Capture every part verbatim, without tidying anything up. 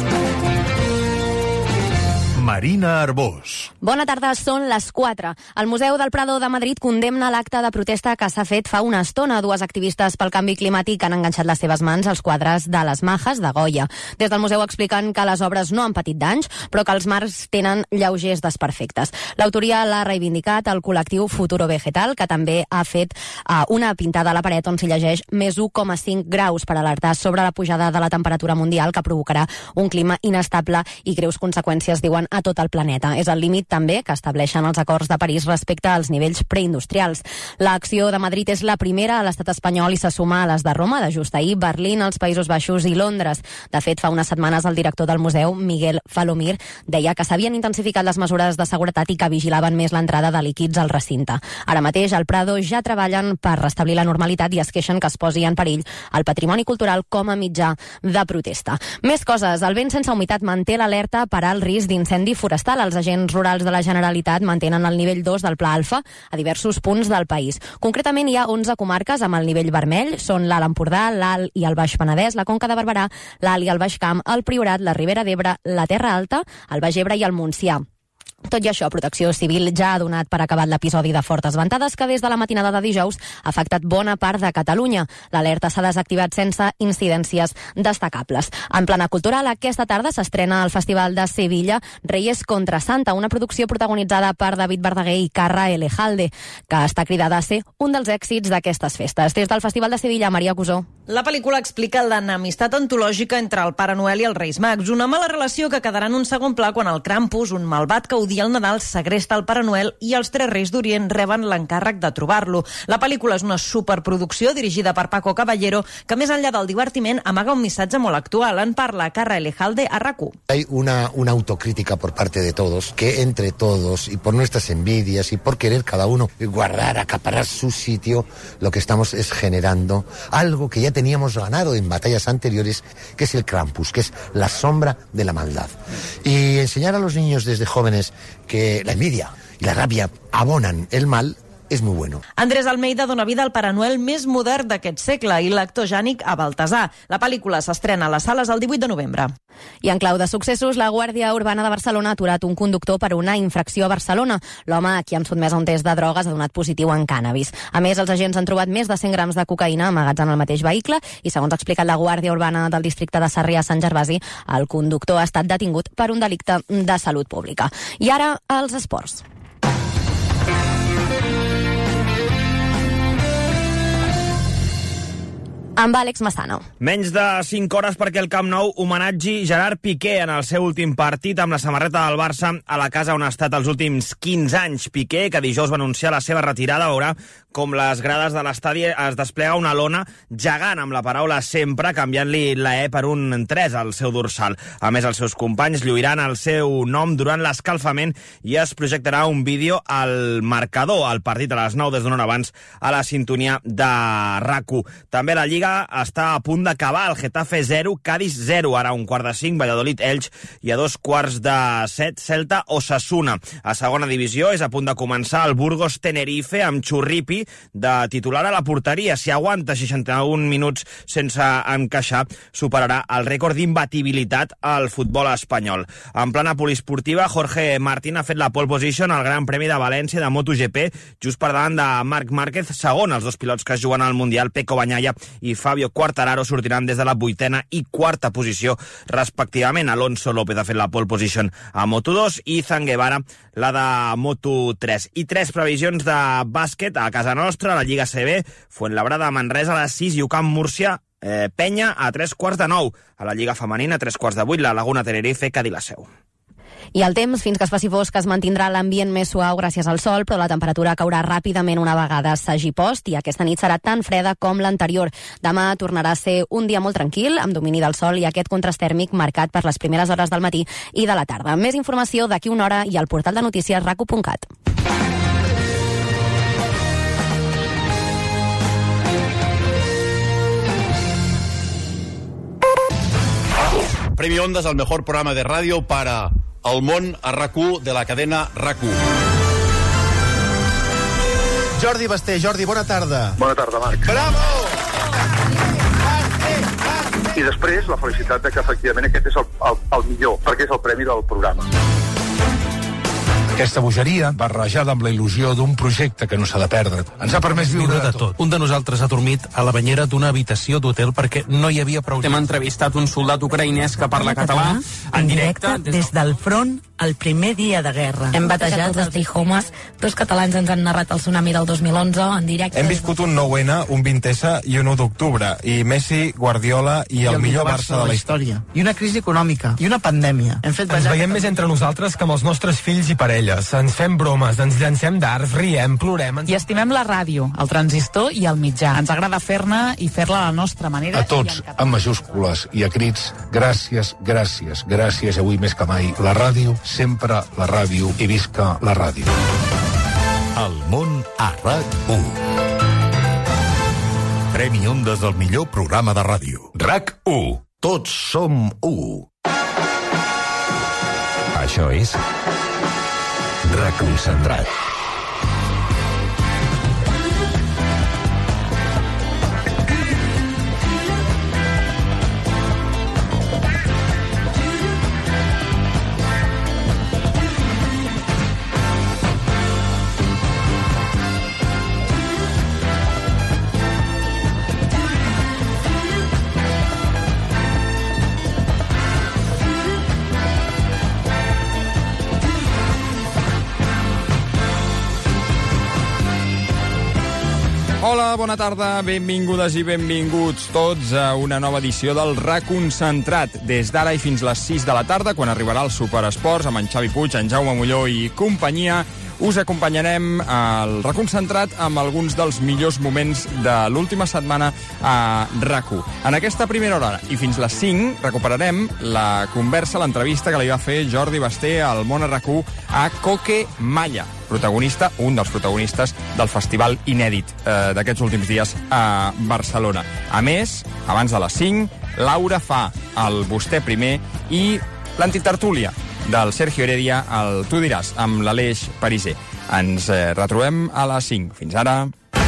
Marina Arbós. Bona tarda, són les quatre. El Museu del Prado de Madrid condemna l'acte de protesta que s'ha fet fa una estona. Dues activistes pel canvi climàtic han enganxat les seves mans als quadres de les Majas de Goya. Des del museu expliquen que les obres no han patit danys, però que els marcs tenen lleugers desperfectes. L'autoria l'ha reivindicat el col·lectiu Futuro Vegetal, que també ha fet uh, una pintada a la paret on s'hi llegeix més u coma cinc graus per alertar sobre la pujada de la temperatura mundial que provocarà un clima inestable i greus conseqüències, diuen, a tot el planeta. És el límit també que estableixen els acords de París respecte als nivells preindustrials. L'acció de Madrid és la primera a l'estat espanyol i se suma a les de Roma, de just ahir, Berlín, els Països Baixos i Londres. De fet, fa unes setmanes el director del museu, Miguel Falomir, deia que s'havien intensificat les mesures de seguretat i que vigilaven més l'entrada de líquids al recinte. Ara mateix, al Prado ja treballen per restablir la normalitat i es queixen que es posi en perill el patrimoni cultural com a mitjà de protesta. Més coses. El vent sense humitat manté l'alerta per al risc d'incendi forestal. Els agents rurals de la Generalitat mantenen el nivell dos del Pla Alfa a diversos punts del país. Concretament, hi ha onze comarques amb el nivell vermell. Són l'Alt Empordà, l'Alt i el Baix Penedès, la Conca de Barberà, l'Alt i el Baix Camp, el Priorat, la Ribera d'Ebre, la Terra Alta, el Baix Ebre i el Montsià. Tot i això, Protecció Civil ja ha donat per acabat l'episodi de fortes ventades que des de la matinada de dijous ha afectat bona part de Catalunya. L'alerta s'ha desactivat sense incidències destacables. En plana cultural, aquesta tarda s'estrena al Festival de Sevilla Reyes contra Santa, una producció protagonitzada per David Verdaguer i Carra Elejalde, que està cridada a ser un dels èxits d'aquestes festes. Des del Festival de Sevilla, Maria Cusó. La pel·lícula explica l'enemistat antològica entre el Pare Noel i els Reis Mags, una mala relació que quedarà en un segon pla quan el Krampus, un malvat que odia el Nadal, segresta el Pare Noel i els tres Reis d'Orient reben l'encàrrec de trobar-lo. La pel·lícula és una superproducció dirigida per Paco Caballero que, més enllà del divertiment, amaga un missatge molt actual. En parla Carra Elejalde a RAC u. Hay una, una autocrítica por parte de todos, que entre todos y por nuestras envidias y por querer cada uno guardar, acaparar su sitio, lo que estamos es generando algo que ya teníamos ganado en batallas anteriores, que es el Krampus, que es la sombra de la maldad. Y enseñar a los niños desde jóvenes que la envidia y la rabia abonan el mal és molt bueno. Andrés Almeida dona vida al Pare Noel més modern d'aquest segle i l'actor jànic a Baltasar. La pel·lícula s'estrena a les sales el divuit de novembre. I en clau de successos, la Guàrdia Urbana de Barcelona ha aturat un conductor per una infracció a Barcelona. L'home, a qui han sotmès a un test de drogues, ha donat positiu en cànnabis. A més, els agents han trobat més de cent grams de cocaïna amagats en el mateix vehicle i, segons ha explicat la Guàrdia Urbana del districte de Sarrià-Sant Gervasi, el conductor ha estat detingut per un delicte de salut pública. I ara, els esports. Amb Àlex Massano. Menys de cinc hores perquè el Camp Nou homenatgi Gerard Piqué en el seu últim partit amb la samarreta del Barça a la casa on ha estat els últims quinze anys. Piqué, que dijous va anunciar la seva retirada, veurà com les grades de l'estadi es desplega una lona gegant amb la paraula sempre, canviant-li la E per un tres al seu dorsal. A més, els seus companys lluiran el seu nom durant l'escalfament i es projectarà un vídeo al marcador, al partit a les nou des d'una hora abans a la sintonia de RAC u. També la Lliga està a punt d'acabar. El Getafe zero, Cádiz zero, ara a un quart de cinc, Valladolid Elx i a dos quarts de set, Celta Osasuna. A segona divisió és a punt de començar el Burgos Tenerife amb Churripi de titular a la porteria. Si aguanta seixanta-un minuts sense encaixar, superarà el rècord d'imbatibilitat al futbol espanyol. En plana poliesportiva, Jorge Martín ha fet la pole position al Gran Premi de València de MotoGP, just per davant de Marc Márquez, segon. Els dos pilots que juguen al Mundial, Pecco Bagnaia i Fabio Quartararo, sortiran des de la vuitena i quarta posició, respectivament. Alonso López ha fet la pole position a Moto dos i Izan Guevara la de Moto tres. I tres previsions de bàsquet a casa nostra, a la Lliga C B, Fuenlabrada, Manresa a les sis i U Camp Múrcia, eh, Penya a tres quarts de nou. A la Lliga Femenina, a tres quarts de vuit, la Laguna Tenerife, Cadí la Seu. I el temps, fins que es faci fosc, es mantindrà l'ambient més suau gràcies al sol, però la temperatura caurà ràpidament una vegada s'hagi post i aquesta nit serà tan freda com l'anterior. Demà tornarà a ser un dia molt tranquil, amb domini del sol i aquest contrast tèrmic marcat per les primeres hores del matí i de la tarda. Més informació d'aquí una hora i al portal de notícies rac u punt cat. Premio Ondas al mejor programa de radio para El Món a RAC u de la cadena RAC u. Jordi Basté. Jordi, bona tarda. Bona tarda, Marc. Bravo! Basté, Basté. I després la felicitat de que efectivament aquest és el, el, el millor, perquè és el premi del programa. Aquesta bogeria, barrejada amb la il·lusió d'un projecte que no s'ha de perdre, ens ha permès viure de tot. Un de nosaltres ha dormit a la banyera d'una habitació d'hotel perquè no hi havia prou... Hem entrevistat un soldat ucraïnès que parla català en directe des del front el primer dia de guerra. Hem batejat els Stay Homes, dos catalans ens han narrat el tsunami del dos mil onze en directe. Hem viscut un nou ene, un vint esse i un u d'octubre, i Messi, Guardiola i, I el, el millor Barça de la història. I una crisi econòmica, i una pandèmia. Hem fet ens veiem més entre nosaltres que amb els nostres fills i parelles. Ens fem bromes, ens llancem dards, riem, plorem... Ens... I estimem la ràdio, el transistor i el mitjà. Ens agrada fer-ne i fer-la a la nostra manera. A tots, amb majúscules i a crits, gràcies, gràcies, gràcies, avui més que mai, la ràdio, sempre la ràdio, i visca la ràdio. El món a RAC u. Premi Ondes del millor programa de ràdio. RAC u. Tots som u. Això és Reconcentrat. Hola, bona tarda, benvingudes i benvinguts tots a una nova edició del Reconcentrat. Des d'ara i fins les sis de la tarda, quan arribarà el Superesports amb en Xavi Puig, en Jaume Molló i companyia, us acompanyarem al Reconcentrat amb alguns dels millors moments de l'última setmana a RAC u. En aquesta primera hora i fins les cinc recuperarem la conversa, l'entrevista que li va fer Jordi Basté al Món a RAC u a Coque Malla, protagonista, un dels protagonistes del festival inèdit eh, d'aquests últims dies a Barcelona. A més, abans de les cinc, Laura fa el Vostè primer i l'antitertúlia del Sergio Heredia, el Tu diràs, amb l'Aleix Pariser. Ens eh, retrobem a les cinc. Fins ara.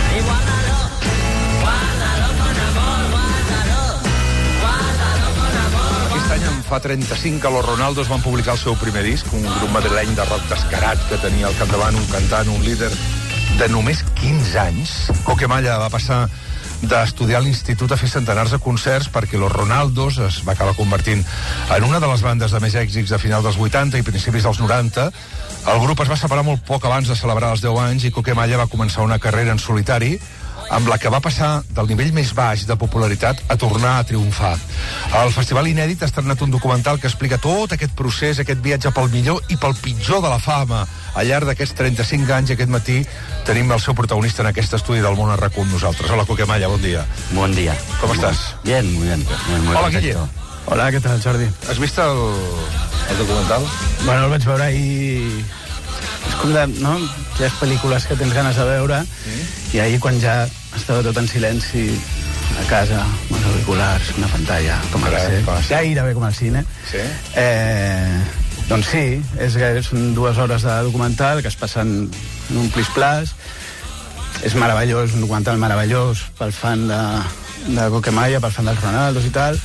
Aquest any en fa trenta-cinc que los Ronaldos van publicar el seu primer disc, un grup madrileny de rock descarat que tenia al capdavant un cantant, un líder de només quinze anys. Coque Malla va passar d'estudiar a l'institut a fer centenars de concerts perquè los Ronaldos es va acabar convertint en una de les bandes de més èxits de final dels vuitanta i principis dels noranta. El grup es va separar molt poc abans de celebrar els deu anys i Coque Malla va començar una carrera en solitari amb la que va passar del nivell més baix de popularitat a tornar a triomfar. El Festival Inèdit ha estrenat un documental que explica tot aquest procés, aquest viatge pel millor i pel pitjor de la fama. Al llarg d'aquests trenta-cinc anys, aquest matí, tenim el seu protagonista en aquest estudi del Món a RAC u amb nosaltres. Hola, Coque Malla, bon dia. Bon dia. Com muy estàs? Bien, muy bien. Muy, muy Hola, Guille. Hola, què tal, Jordi? Has vist el, el documental? Bueno, el vaig veure ahir... És com de, no? Aquelles pel·lícules que tens ganes de veure, sí. I ahir quan ja estava tot en silenci a casa, amb els auriculars, una pantalla, com ha de ser, gairebé com al cine. Sí. Eh, doncs sí, és, són dues hores de documental que es passen en un plis-plas. És meravellós, un documental meravellós pel fan de, de Coque Malla, pel fan dels Ronaldos i tal,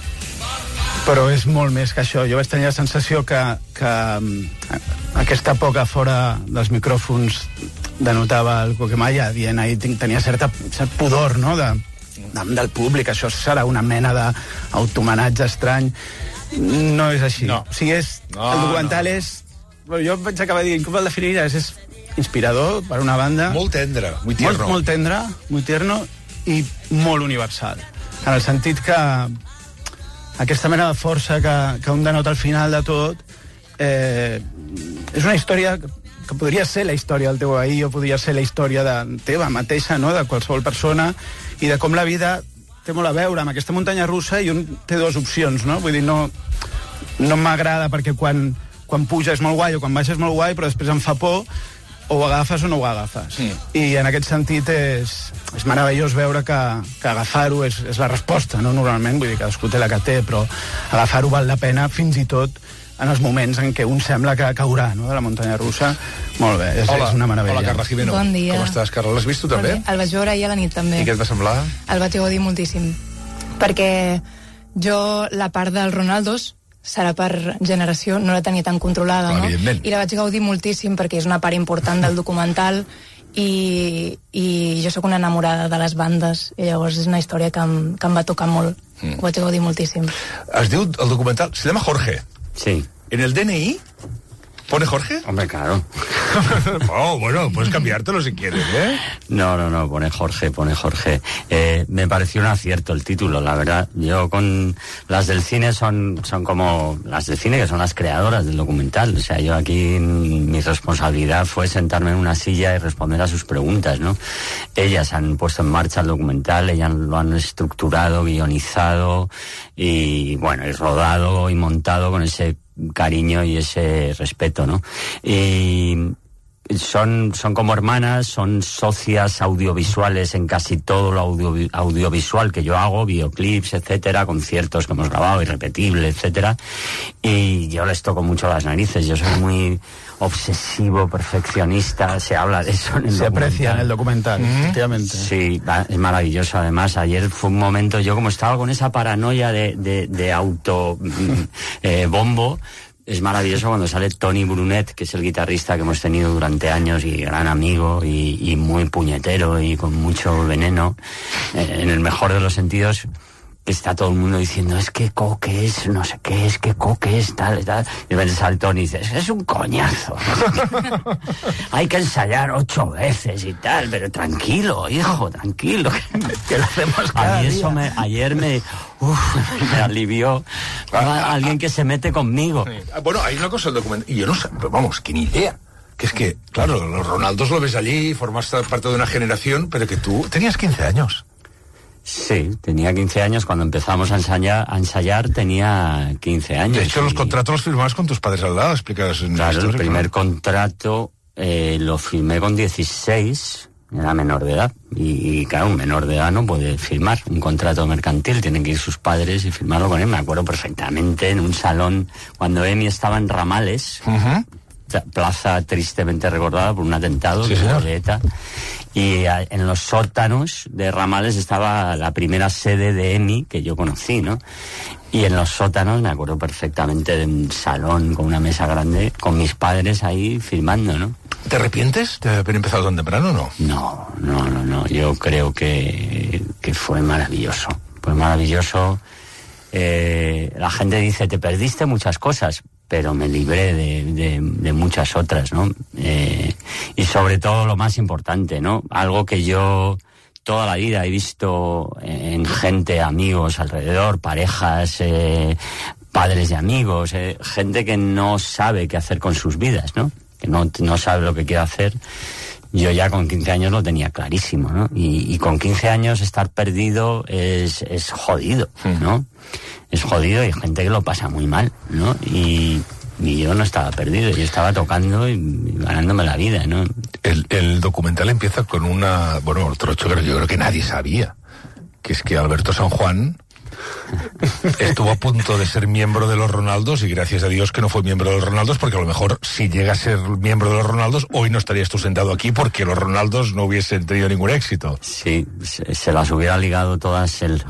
però és molt més que això. Jo vaig tenir la sensació que, que aquesta poca fora dels micròfons denotava el Coque Malla, dient ahir tenia certa, cert pudor, no?, de, de, del públic, això serà una mena d'automenatge estrany. No és així. No. O sigui, és, no, el documental no. és... Bueno, jo vaig acabar dient, com el definiries? És inspirador, per una banda. Molt tendre, muy tierno. Molt, molt tendre, muy tierno i molt universal. En el sentit que aquesta mena de força que, que un denota al final de tot eh, és una història que, que podria ser la història del teu ahir o podria ser la història de teva mateixa, no?, de qualsevol persona, i de com la vida té molt a veure amb aquesta muntanya russa i un té dues opcions, no? Vull dir, no, no m'agrada perquè quan, quan puja és molt guai o quan baixa és molt guai, però després em fa por, o ho agafes o no ho agafes. Mm. I en aquest sentit és, és meravellós veure que, que agafar-ho és, és la resposta, no? Normalment, vull dir, cadascú té la que té, però agafar-ho val la pena fins i tot en els moments en què un sembla que caurà, no?, de la muntanya russa. Molt bé, és, hola, és una meravella. Hola, Carla Jimeno. Bon dia. Com estàs, Carla? L'has vist tu també? El vaig veure ahir a la nit també. I què et va semblar? El vaig gaudir moltíssim. Perquè Jo, la part dels Ronaldos, serà per generació, no la tenia tan controlada, no? I la vaig gaudir moltíssim perquè és una part important del documental i, i jo sóc una enamorada de les bandes i llavors és una història que em, que em va tocar molt. Mm. Ho vaig gaudir moltíssim. Es diu, el documental, se llama Jorge. Sí. En el D N I ¿pone Jorge? Hombre, claro. Oh, bueno, puedes cambiártelo si quieres, ¿eh? No, no, no, pone Jorge, pone Jorge. Eh, me pareció un acierto el título, la verdad. Yo con las del cine son, son como las del cine, que son las creadoras del documental. O sea, yo aquí mi responsabilidad fue sentarme en una silla y responder a sus preguntas, ¿no? Ellas han puesto en marcha el documental, ellas lo han estructurado, guionizado y, bueno, y rodado y montado con ese cariño y ese respeto, ¿no? Y son, son como hermanas, son socias audiovisuales en casi todo lo audio, audiovisual que yo hago, videoclips, etcétera, conciertos que hemos grabado, irrepetibles, etcétera, y yo les toco mucho las narices. Yo soy muy obsesivo, perfeccionista, se habla de eso en el se documental. Se aprecia en el documental, mm-hmm. efectivamente. Sí, es maravilloso. Además, ayer fue un momento, yo como estaba con esa paranoia de, de, de auto eh, bombo, es maravilloso cuando sale Tony Brunet, que es el guitarrista que hemos tenido durante años y gran amigo y, y muy puñetero y con mucho veneno, eh, en el mejor de los sentidos. Está todo el mundo diciendo, es que coque es, no sé qué, es que coque es, tal, tal. Y de repente sale Tony y dice, es un coñazo. Hay que ensayar ocho veces y tal, pero tranquilo, hijo, tranquilo. Que lo hacemos cada a mí día. Eso me, ayer me, uf, me alivió a alguien que se mete conmigo. Bueno, hay una cosa del documental, y yo no sé, pero vamos, que ni idea. Que es que, claro, los Ronaldos lo ves allí, formas parte de una generación, pero que tú tenías quince años. Sí, tenía quince años. Cuando empezamos a ensayar, a ensayar tenía quince años. De hecho, y... los contratos los firmabas con tus padres al lado, explicas en Claro, la historia, el primer claro. contrato eh, lo firmé con dieciséis, era menor de edad. Y, y claro, un menor de edad no puede firmar un contrato mercantil, tienen que ir sus padres y firmarlo con él. Me acuerdo perfectamente en un salón, cuando Emi estaba en Ramales, uh-huh. plaza tristemente recordada por un atentado sí, de ETA. Y a, en los sótanos de Ramales estaba la primera sede de Emi que yo conocí, ¿no? Y en los sótanos me acuerdo perfectamente de un salón con una mesa grande con mis padres ahí firmando, ¿no? ¿Te arrepientes de haber empezado tan temprano o no? No, no, no, no. Yo creo que, que fue maravilloso. Fue maravilloso. Eh, la gente dice, te perdiste muchas cosas, pero me libré de, de, de muchas otras, ¿no? Eh, y sobre todo lo más importante, ¿no? Algo que yo toda la vida he visto en gente, amigos alrededor, parejas, eh, padres de amigos, eh, gente que no sabe qué hacer con sus vidas, ¿no? Que no, no sabe lo que quiere hacer. Yo ya con quince años lo tenía clarísimo, ¿no? Y, y con quince años estar perdido es, es jodido, ¿no? Es jodido y hay gente que lo pasa muy mal, ¿no? Y, y yo no estaba perdido, yo estaba tocando y, y ganándome la vida, ¿no? El, el documental empieza con una... Bueno, otro hecho que yo creo que nadie sabía, que es que Alberto San Juan estuvo a punto de ser miembro de los Ronaldos y gracias a Dios que no fue miembro de los Ronaldos, porque a lo mejor si llega a ser miembro de los Ronaldos hoy no estarías tú sentado aquí porque los Ronaldos no hubiesen tenido ningún éxito. Sí, se, se las hubiera ligado todas él.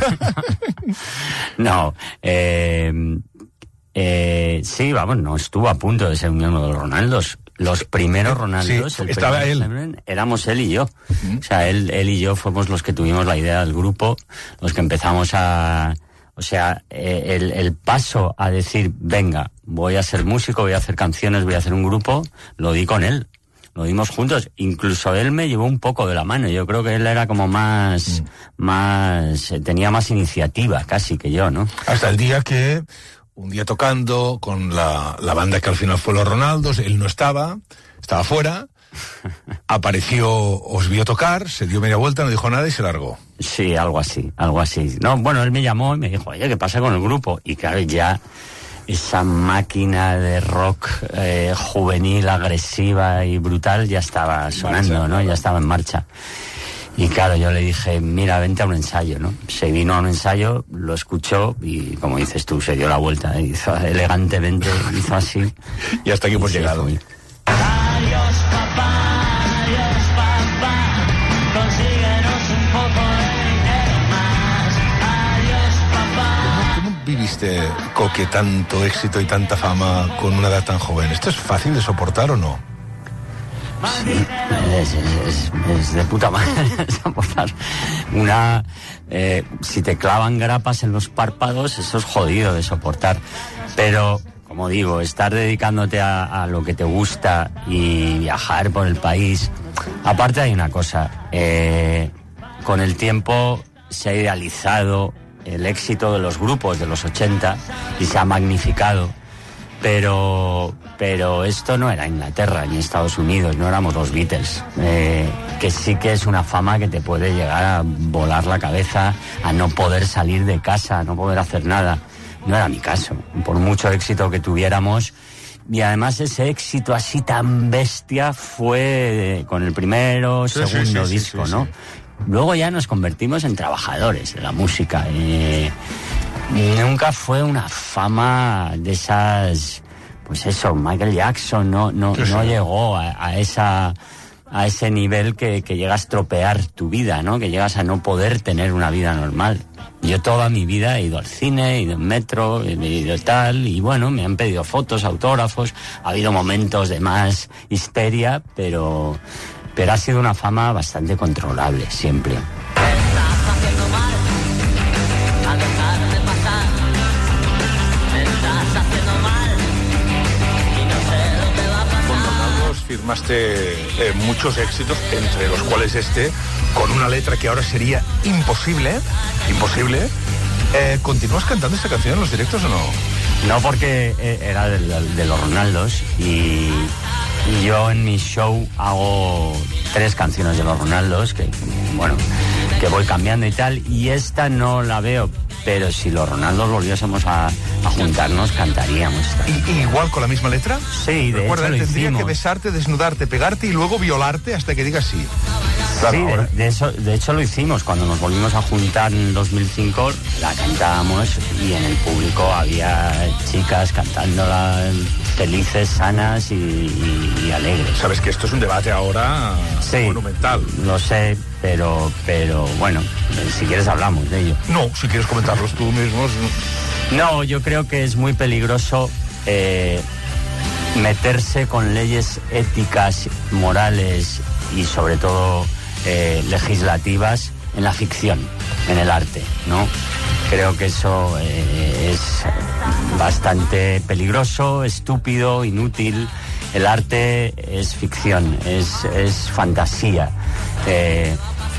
No, eh, eh, sí, vamos, no estuvo a punto de ser miembro de los Ronaldos. Los primeros Ronaldos, sí, el estaba él. Semen, éramos él y yo. Uh-huh. O sea, él, él y yo fuimos los que tuvimos la idea del grupo, los que empezamos a... O sea, eh, el, el paso a decir, venga, voy a ser músico, voy a hacer canciones, voy a hacer un grupo, lo di con él. Lo dimos juntos. Incluso él me llevó un poco de la mano. Yo creo que él era como más... Mm. más tenía más iniciativa casi que yo, ¿no? Hasta el día que... un día tocando con la, la banda que al final fue los Ronaldos, él no estaba, estaba fuera, apareció, os vio tocar, se dio media vuelta, no dijo nada y se largó. Sí, algo así, algo así. No, bueno, él me llamó y me dijo, oye, ¿qué pasa con el grupo? Y claro, ya esa máquina de rock eh, juvenil, agresiva y brutal ya estaba sonando, marcha, ¿no? Ya estaba en marcha. Y claro, yo le dije, mira, vente a un ensayo, ¿no? Se vino a un ensayo, lo escuchó y, como dices tú, se dio la vuelta, hizo elegantemente, hizo así. Y hasta aquí hemos llegado. Adiós, papá, adiós, papá, consíguenos un poco de dinero más. Adiós, papá. viviste Coque tanto éxito y tanta fama con una edad tan joven? ¿Esto es fácil de soportar o no? Es, es, es de puta madre soportar una... Eh, si te clavan grapas en los párpados, eso es jodido de soportar. Pero, como digo, estar dedicándote a, a lo que te gusta y viajar por el país... Aparte hay una cosa, eh, con el tiempo se ha idealizado el éxito de los grupos de los ochenta y se ha magnificado, pero, pero esto no era Inglaterra ni Estados Unidos, no éramos los Beatles, eh, que sí que es una fama que te puede llegar a volar la cabeza, a no poder salir de casa, a no poder hacer nada. No era mi caso, por mucho éxito que tuviéramos. Y además ese éxito así tan bestia fue con el primero, sí, segundo sí, sí, disco, sí, sí, ¿no? sí. Luego ya nos convertimos en trabajadores de la música. Eh, nunca fue una fama de esas, pues eso, Michael Jackson no, no, sí, sí. no llegó a, a esa... a ese nivel que, que llega a estropear tu vida, ¿no? Que llegas a no poder tener una vida normal. Yo toda mi vida he ido al cine, he ido en metro, he ido tal, y bueno, me han pedido fotos, autógrafos, ha habido momentos de más histeria, pero, pero ha sido una fama bastante controlable, siempre. Firmaste eh, muchos éxitos, entre los cuales este, con una letra que ahora sería imposible, imposible. Eh, ¿Continúas cantando esta canción en los directos o no? No, porque era de, de, de los Ronaldos y, y yo en mi show hago tres canciones de los Ronaldos que, bueno, que voy cambiando y tal, y esta no la veo. Pero si los Ronaldos volviésemos a, a juntarnos, cantaríamos. ¿Y, igual con la misma letra? Sí, de Recuerda, hecho lo tendría hicimos. que besarte, desnudarte, pegarte y luego violarte hasta que digas sí. Claro, sí, de, de, eso, de hecho lo hicimos. Cuando nos volvimos a juntar en dos mil cinco, la cantábamos y en el público había chicas cantándola felices, sanas y, y, y alegres. Sabes que esto es un debate ahora sí, monumental. Lo sé, pero, pero bueno, si quieres hablamos de ello. No, si quieres comentarlos tú mismos. No, yo creo que es muy peligroso eh, meterse con leyes éticas, morales y sobre todo eh, legislativas en la ficción, en el arte, ¿no? Creo que eso eh, es bastante peligroso, estúpido, inútil. El arte es ficción, es, es fantasía. Eh,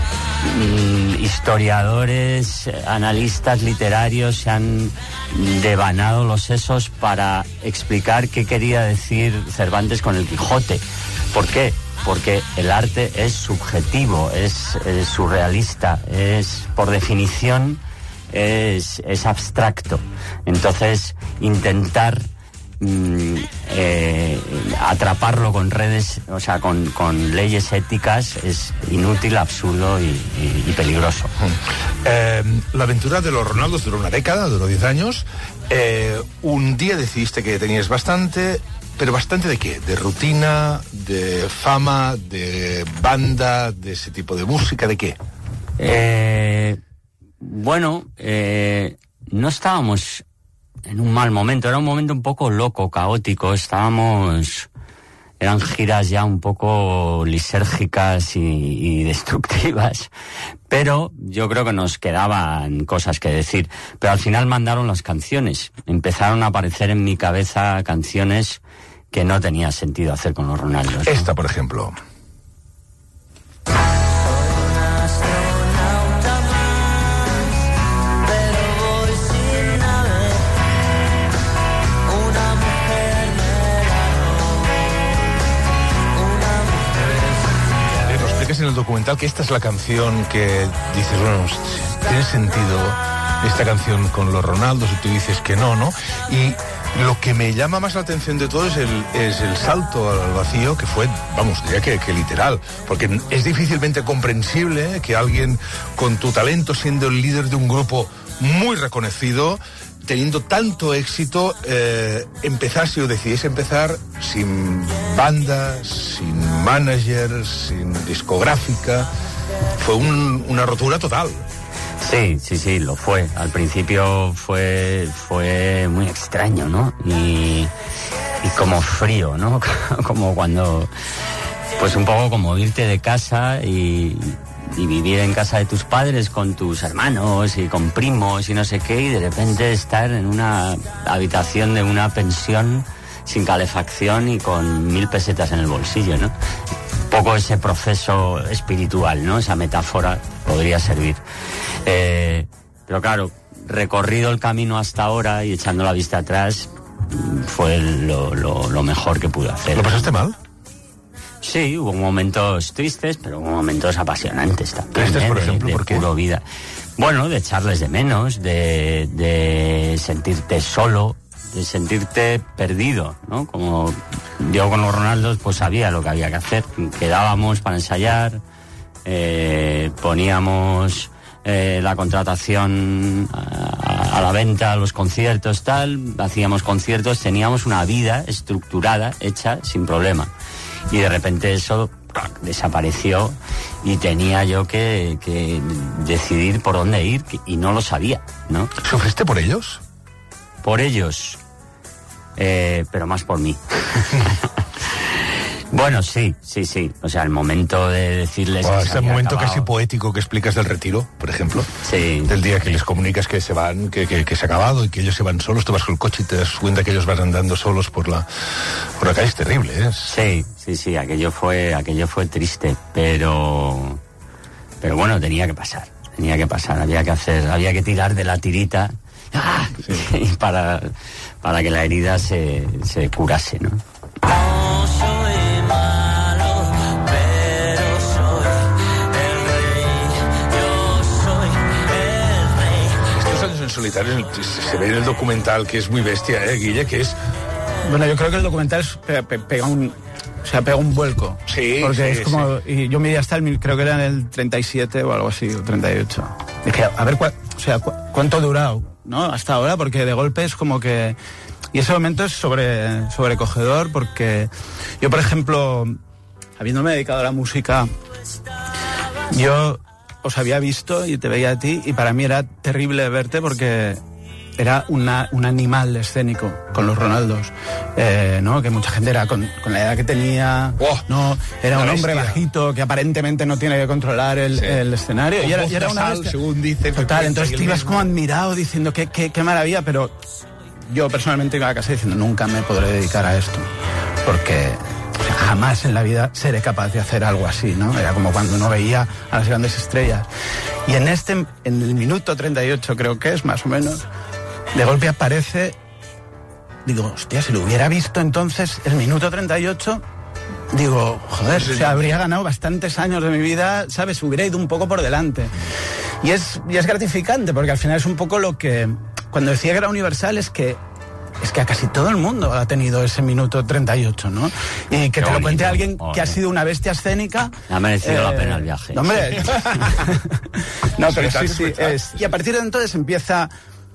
historiadores, analistas literarios se han devanado los sesos para explicar qué quería decir Cervantes con el Quijote. ¿Por qué? Porque el arte es subjetivo, es, es surrealista, es por definición es, es abstracto. Entonces, intentar mm, eh, atraparlo con redes, o sea, con, con leyes éticas es inútil, absurdo y, y, y peligroso. Eh, la aventura de los Ronaldos duró una década, duró diez años. Eh, un día decidiste que tenías bastante... ¿Pero bastante de qué? ¿De rutina, de fama, de banda, de ese tipo de música, de qué? Eh, bueno, eh, no estábamos en un mal momento, era un momento un poco loco, caótico, estábamos... Eran giras ya un poco lisérgicas y, y destructivas, pero yo creo que nos quedaban cosas que decir. Pero al final mandaron las canciones, empezaron a aparecer en mi cabeza canciones que no tenía sentido hacer con los Ronaldos, ¿no? Esta, por ejemplo. En el documental que esta es la canción que dices, bueno, tiene sentido esta canción con los Ronaldos, y tú dices que no, ¿no? Y lo que me llama más la atención de todo es el, es el salto al vacío, que fue, vamos, diría que, que literal, porque es difícilmente comprensible que alguien con tu talento, siendo el líder de un grupo muy reconocido, teniendo tanto éxito, eh, empezase o decidiese empezar sin banda, sin manager, sin discográfica. Fue un, una rotura total. Sí, sí, sí, lo fue. Al principio fue, fue muy extraño, ¿no? Y, y como frío, ¿no? Como cuando, pues un poco como irte de casa y, y vivir en casa de tus padres con tus hermanos y con primos y no sé qué, y de repente estar en una habitación de una pensión sin calefacción y con mil pesetas en el bolsillo, ¿no? Un poco ese proceso espiritual, ¿no? Esa metáfora podría servir. Eh, pero claro, recorrido el camino hasta ahora y echando la vista atrás, fue lo, lo, lo mejor que pude hacer. ¿Lo pasaste mal? Sí, hubo momentos tristes, pero hubo momentos apasionantes también. ¿Tristes, ¿eh? por ejemplo? De, de ¿Por qué? puro vida. Bueno, de echarles de menos, de, de sentirte solo, de sentirte perdido, ¿no? Como yo con los Ronaldos, pues sabía lo que había que hacer. Quedábamos para ensayar, eh, poníamos eh, la contratación a, a la venta, a los conciertos, tal, hacíamos conciertos, teníamos una vida estructurada, hecha, sin problema. Y de repente eso desapareció y tenía yo que, que decidir por dónde ir y no lo sabía, ¿no? ¿Sufriste por ellos? Por ellos, eh, pero más por mí. Bueno, sí, sí, sí. O sea, el momento de decirles... Bueno, que se ese había momento acabado. casi poético que explicas del retiro, por ejemplo. Sí. Del día que les comunicas que se van, que, que, que se ha acabado y que ellos se van solos, tú vas con el coche y te das cuenta que ellos van andando solos por la, por la calle. Es terrible, ¿eh? Sí, sí, sí. Aquello fue, aquello fue triste, pero... Pero bueno, tenía que pasar. Tenía que pasar. Había que hacer... Había que tirar de la tirita... ¡Ah! Sí. para, para que la herida se, se curase, ¿no? No soy malo, pero soy el rey. Yo soy el rey. Estos años en solitario se ve en el documental, que es muy bestia, ¿eh, Guille? Que es... Bueno, yo creo que el documental es pe pe pega un... O sea, pega un vuelco. Sí, porque sí, es como... sí. Y yo me di hasta el... Creo que era en el treinta y siete o algo así, o treinta y ocho. Dije, a ver, cua, o sea, cu, cuánto ha durado, ¿no? Hasta ahora, porque de golpe es como que... Y ese momento es sobre, sobrecogedor, porque yo, por ejemplo, habiéndome dedicado a la música, yo os había visto y te veía a ti, y para mí era terrible verte porque... era una, un animal escénico con los Ronaldos, eh, ¿no? Que mucha gente era con, con la edad que tenía, oh, no, era un hombre bestia. Bajito que aparentemente no tiene que controlar el, sí. el escenario. Con y era, y era una bestia. Según dice. Total, entonces te ibas como admirado diciendo qué, qué, qué maravilla, pero yo personalmente iba a casa diciendo nunca me podré dedicar a esto, porque o sea, jamás en la vida seré capaz de hacer algo así, ¿no? Era como cuando uno veía a las grandes estrellas. Y en este, en el minuto treinta y ocho creo que es, más o menos, de golpe aparece, digo, hostia, si lo hubiera visto entonces, el minuto treinta y ocho, digo, joder, sí, o sea, habría ganado bastantes años de mi vida, ¿sabes? Hubiera ido un poco por delante. Y es, y es gratificante, porque al final es un poco lo que, cuando decía que era universal, es que es que a casi todo el mundo ha tenido ese minuto treinta y ocho, ¿no? Y que Qué te bonito, lo cuente alguien oh, que ha sido una bestia escénica. Ha merecido eh, la pena el viaje. No, hombre. No, pero sí, sí, es. Y a partir de entonces empieza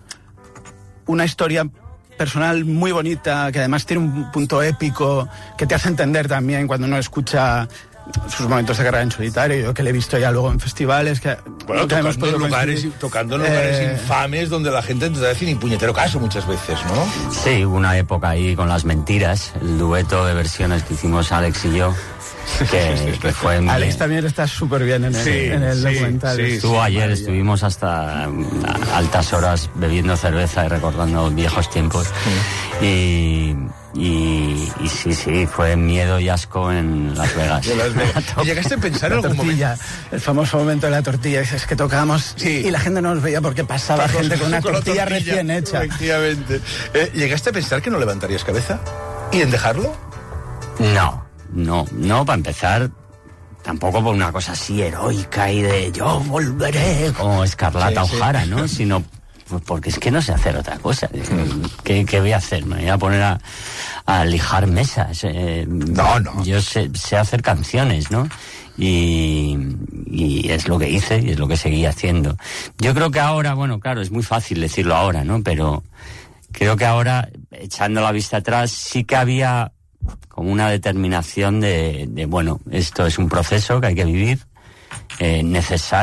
una historia personal muy bonita, que además tiene un punto épico, que te hace entender también cuando uno escucha sus momentos de carrera en solitario, yo que le he visto ya luego en festivales, que bueno, tocando en lugares, tocando en lugares eh... infames donde la gente no te hace ni puñetero caso muchas veces, ¿no? Sí, hubo una época ahí con Las Mentiras, el dueto de versiones que hicimos Alex y yo, que, que fue muy... Alex también está súper bien en el, sí, en el sí, documental. Sí, Estuvo sí, ayer, estuvimos hasta altas horas bebiendo cerveza y recordando viejos tiempos. Sí. Y... Y, y sí, sí, fue miedo y asco en Las Vegas. Las Vegas. ¿Y llegaste a pensar en algún tortilla, momento? El famoso momento de la tortilla, es que tocábamos sí. y la gente no nos veía porque pasaba Para gente con una con tortilla, tortilla recién hecha. Efectivamente. Eh, ¿Llegaste a pensar que no levantarías cabeza? ¿Y en dejarlo? No, no, no, para empezar, tampoco por una cosa así heroica y de yo volveré, como Escarlata sí, O'Hara, sí. ¿no? Sino... porque es que no sé hacer otra cosa. ¿Qué, qué voy a hacer? Me voy a poner a, a lijar mesas. Eh, no, no. Yo sé, sé hacer canciones, ¿no? Y, y es lo que hice y es lo que seguí haciendo. Yo creo que ahora, bueno, claro, es muy fácil decirlo ahora, ¿no? Pero creo que ahora, echando la vista atrás, sí que había como una determinación de, de bueno, esto es un proceso que hay que vivir, eh, necesario,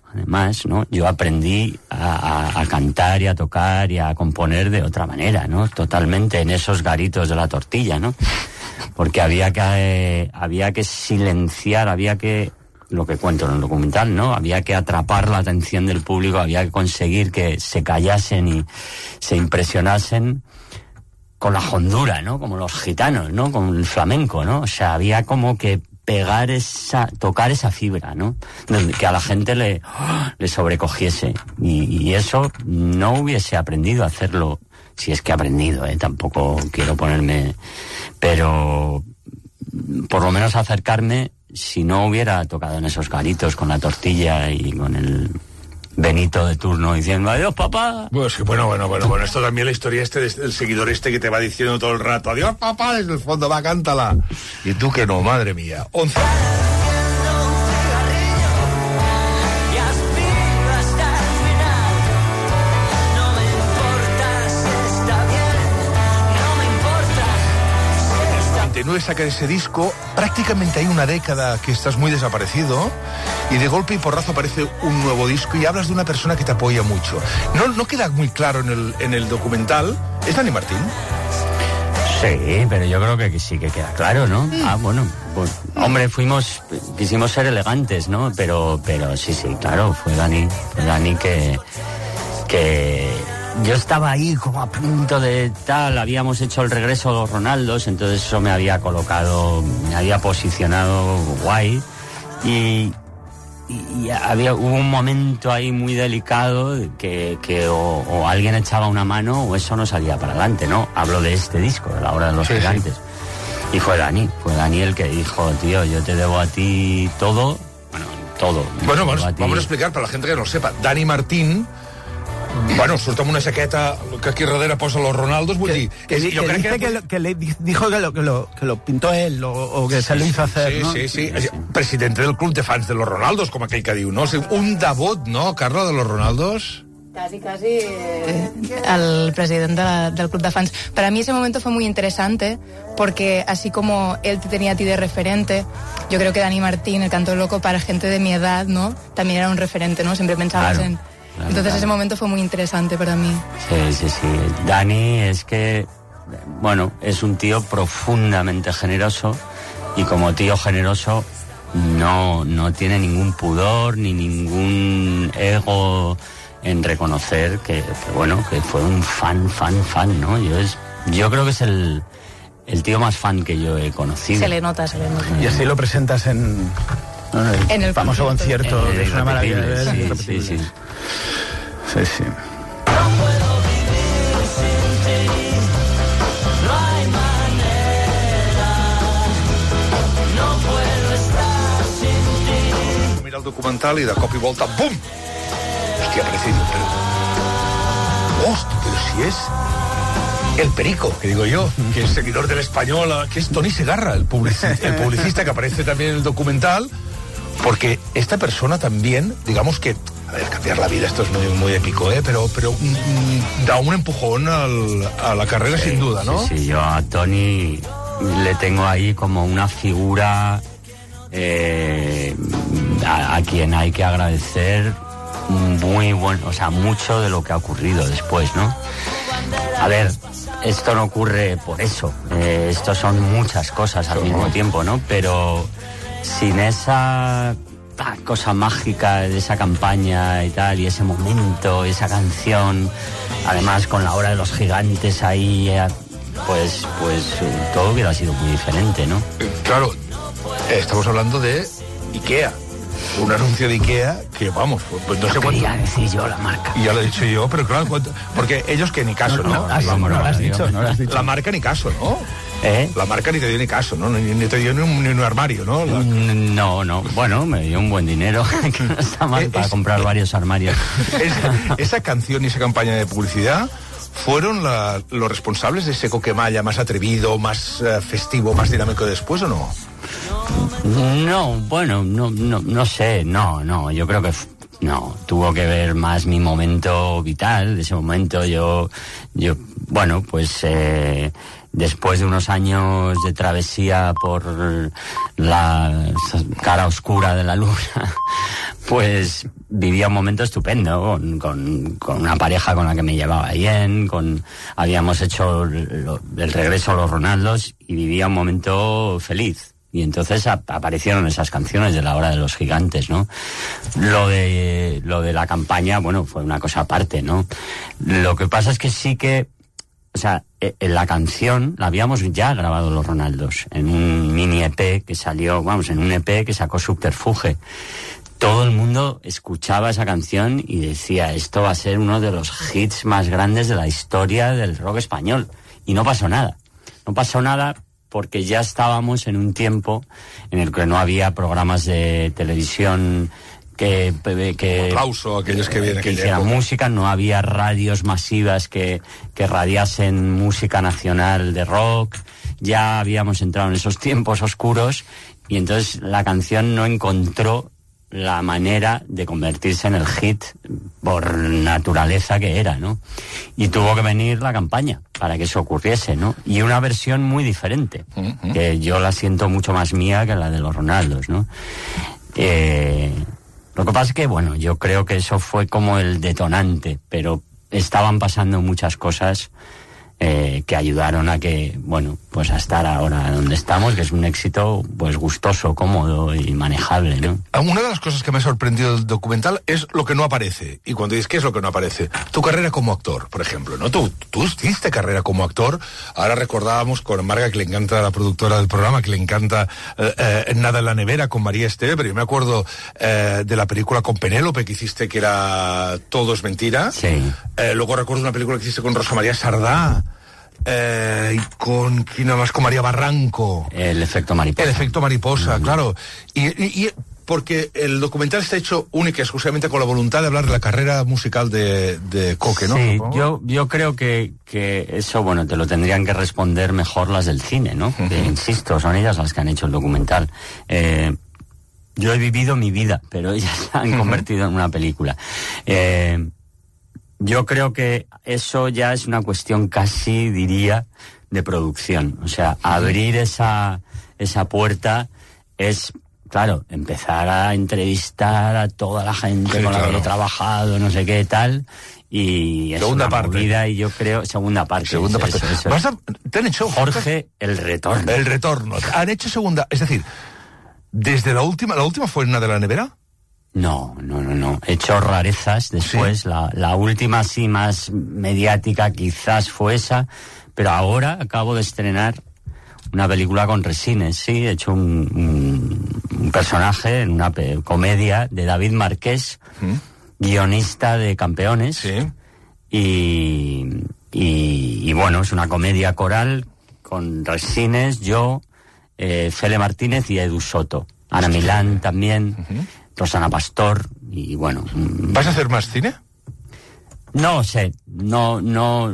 además, ¿no? Yo aprendí a, a, a cantar y a tocar y a componer de otra manera, ¿no? Totalmente en esos garitos de la tortilla, ¿no? Porque había que, eh, había que silenciar, había que, lo que cuento en el documental, ¿no? Había que atrapar la atención del público, había que conseguir que se callasen y se impresionasen con la hondura, ¿no? Como los gitanos, ¿no? Con el flamenco, ¿no? O sea, había como que pegar esa, tocar esa fibra, ¿no? Que a la gente le, le sobrecogiese. Y, y eso no hubiese aprendido a hacerlo, si es que he aprendido, ¿eh? Tampoco quiero ponerme... Pero por lo menos acercarme, si no hubiera tocado en esos garitos con la tortilla y con el Benito de turno diciendo adiós papá. Pues que bueno, bueno, bueno, bueno, esto también la historia este del seguidor este que te va diciendo todo el rato adiós papá, desde el fondo va, cántala. Y tú que no, madre mía. once. No sacar ese disco, prácticamente hay una década que estás muy desaparecido y de golpe y porrazo aparece un nuevo disco y hablas de una persona que te apoya mucho. No, no queda muy claro en el, en el documental. ¿Es Dani Martín? Sí, pero yo creo que sí que queda claro, ¿no? Mm. Ah, bueno, pues, hombre, fuimos, quisimos ser elegantes, ¿no? Pero, pero sí, sí, claro, fue Dani, fue Dani que... que yo estaba ahí como a punto de tal, habíamos hecho el regreso de los Ronaldos, entonces eso me había colocado, me había posicionado guay y, y, y había, hubo un momento ahí muy delicado que, que o, o alguien echaba una mano o eso no salía para adelante, ¿no? Hablo de este disco, de La Hora de los sí, Gigantes. Sí. Y fue Dani, fue Dani el que dijo, tío, yo te debo a ti todo, bueno, todo. Bueno, vamos a, vamos a explicar para la gente que no lo sepa. Dani Martín, bueno, surt amb una saqueta que aquí darrere posa los Ronaldos, vull dir... Que, que, yo que creo dice que, que, lo, que le dijo que lo, que, lo, que lo pintó él o, o que sí, se lo hizo hacer, sí, ¿no? Sí, sí, sí. Presidente del club de fans de los Ronaldos, com aquell que diu, no? Un devot, no, Carla, de los Ronaldos? Casi, casi eh, al presidente de la, del club de fans. Para mí ese momento fue muy interesante porque así como él te tenía a ti de referente, yo creo que Dani Martín, el Canto Loco, para gente de mi edad, ¿no? También era un referente, ¿no? Siempre pensabas claro. en... Claro, Entonces claro. ese momento fue muy interesante para mí. Sí, sí, sí. Dani es que, bueno, es un tío profundamente generoso y como tío generoso no, no tiene ningún pudor ni ningún ego en reconocer que, que, bueno, que fue un fan, fan, fan, ¿no? Yo, es, yo creo que es el, el tío más fan que yo he conocido. Se le nota, se le nota. Y así lo presentas en... No, en, el en el famoso concierto, concierto es una maravilla. Sí, sí, sí. Sí, sí. Mira el documental y de cop y volta, ¡bum! Hostia, parece... Pero... ¡Hostia, pero si es... El Perico, que digo yo, que es seguidor del Español, que es Toni Segarra, el publicista, el publicista que aparece también en el documental, porque esta persona también, digamos que, a ver, cambiar la vida, esto es muy, muy épico, ¿eh? Pero, pero mm, da un empujón al, a la carrera sí, sin duda, ¿no? Sí, sí, yo a Toni le tengo ahí como una figura eh, a, a quien hay que agradecer muy bueno, o sea, mucho de lo que ha ocurrido después, ¿no? A ver, esto no ocurre por eso, eh, esto son muchas cosas al mismo tiempo, ¿no? Pero sin esa ah, cosa mágica de esa campaña y tal, y ese momento, esa canción, además con La Hora de los Gigantes ahí, eh, pues, pues eh, todo hubiera sido muy diferente, ¿no? Claro, eh, estamos hablando de IKEA. Un anuncio de IKEA que, vamos, pues no yo sé cuánto... quería decir yo la marca. Y ya lo he dicho yo, pero claro, ¿cuánto? Porque ellos que ni caso, ¿no? No, no, no, no, no, lo has dicho, no lo has dicho. La marca ni caso, ¿no? ¿Eh? La marca ni te dio ni caso, ¿no? Ni, ni te dio ni un, ni un armario, ¿no? La... No, no. Bueno, me dio un buen dinero, que no está mal es, para comprar varios armarios. Esa, esa canción y esa campaña de publicidad fueron la, los responsables de ese coquemalla más atrevido, más uh, festivo, más dinámico después, ¿o no? No, bueno, no, no, no sé, no, no, yo creo que no, tuvo que ver más mi momento vital, de ese momento yo, yo, bueno, pues eh, después de unos años de travesía por la cara oscura de la luna, pues vivía un momento estupendo con, con, con una pareja con la que me llevaba bien, con habíamos hecho lo, el regreso a los Ronaldos y vivía un momento feliz. Y entonces a, aparecieron esas canciones de la hora de los gigantes, ¿no? Lo de lo de la campaña, bueno, fue una cosa aparte, ¿no? Lo que pasa es que sí que, o sea, en la canción la habíamos ya grabado los Ronaldos en un mini E P que salió, vamos, en un E P que sacó Subterfuge. Todo el mundo escuchaba esa canción y decía, esto va a ser uno de los hits más grandes de la historia del rock español. Y no pasó nada. No pasó nada porque ya estábamos en un tiempo en el que no había programas de televisión que... que aplauso a aquellos que vienen. Que hicieran música, no había radios masivas que, que radiasen música nacional de rock. Ya habíamos entrado en esos tiempos oscuros y entonces la canción no encontró la manera de convertirse en el hit por naturaleza que era, ¿no? Y tuvo que venir la campaña para que eso ocurriese, ¿no? Y una versión muy diferente, uh-huh. que yo la siento mucho más mía que la de los Ronaldos, ¿no? Eh, lo que pasa es que, bueno, yo creo que eso fue como el detonante, pero estaban pasando muchas cosas Eh, que ayudaron a que, bueno, pues a estar ahora donde estamos, que es un éxito pues gustoso, cómodo y manejable, ¿no? Una de las cosas que me ha sorprendido del documental es lo que no aparece. Y cuando dices, ¿qué es lo que no aparece? Tu carrera como actor, por ejemplo, ¿no? Tú, tú hiciste carrera como actor. Ahora recordábamos con Marga, que le encanta, la productora del programa, que le encanta eh, eh, Nada en la nevera con María Esteve, pero yo me acuerdo eh, de la película con Penélope que hiciste, que era Todo es mentira. Sí. Eh, luego recuerdo una película que hiciste con Rosa María Sardá. Eh, y con ¿quién más? Con María Barranco. El efecto mariposa. El efecto mariposa, mm. claro. Y, y, y porque el documental está hecho única y exclusivamente con la voluntad de hablar de la carrera musical de, de Coque, ¿no? Sí, yo, yo creo que, que eso, bueno, te lo tendrían que responder mejor las del cine, ¿no? Uh-huh. Que, insisto, son ellas las que han hecho el documental. Eh, yo he vivido mi vida, pero ellas se han uh-huh. convertido en una película. Eh... Yo creo que eso ya es una cuestión casi, diría, de producción. O sea, abrir esa, esa puerta es, claro, empezar a entrevistar a toda la gente sí, con la claro. que he trabajado, no sé qué tal, y es segunda una parte. movida, y yo creo, segunda parte. Segunda parte. Eso, eso, ¿Vas a, ¿te han hecho? Jorge, el retorno. El retorno. ¿Han hecho segunda? Es decir, desde la última, ¿la última fue Nada en la nevera? No, no, no, no. He hecho rarezas después. ¿Sí? La, la última, sí, más mediática quizás fue esa, pero ahora acabo de estrenar una película con Resines, sí. He hecho un, un, un personaje en una pe- comedia de David Marqués, ¿Mm? guionista de Campeones. Sí. Y, y, y bueno, es una comedia coral con Resines, yo, eh, Fele Martínez y Edu Soto. Ana Milán también. Uh-huh. Rosana Pastor, y bueno... ¿Vas a hacer más cine? No sé, no, no,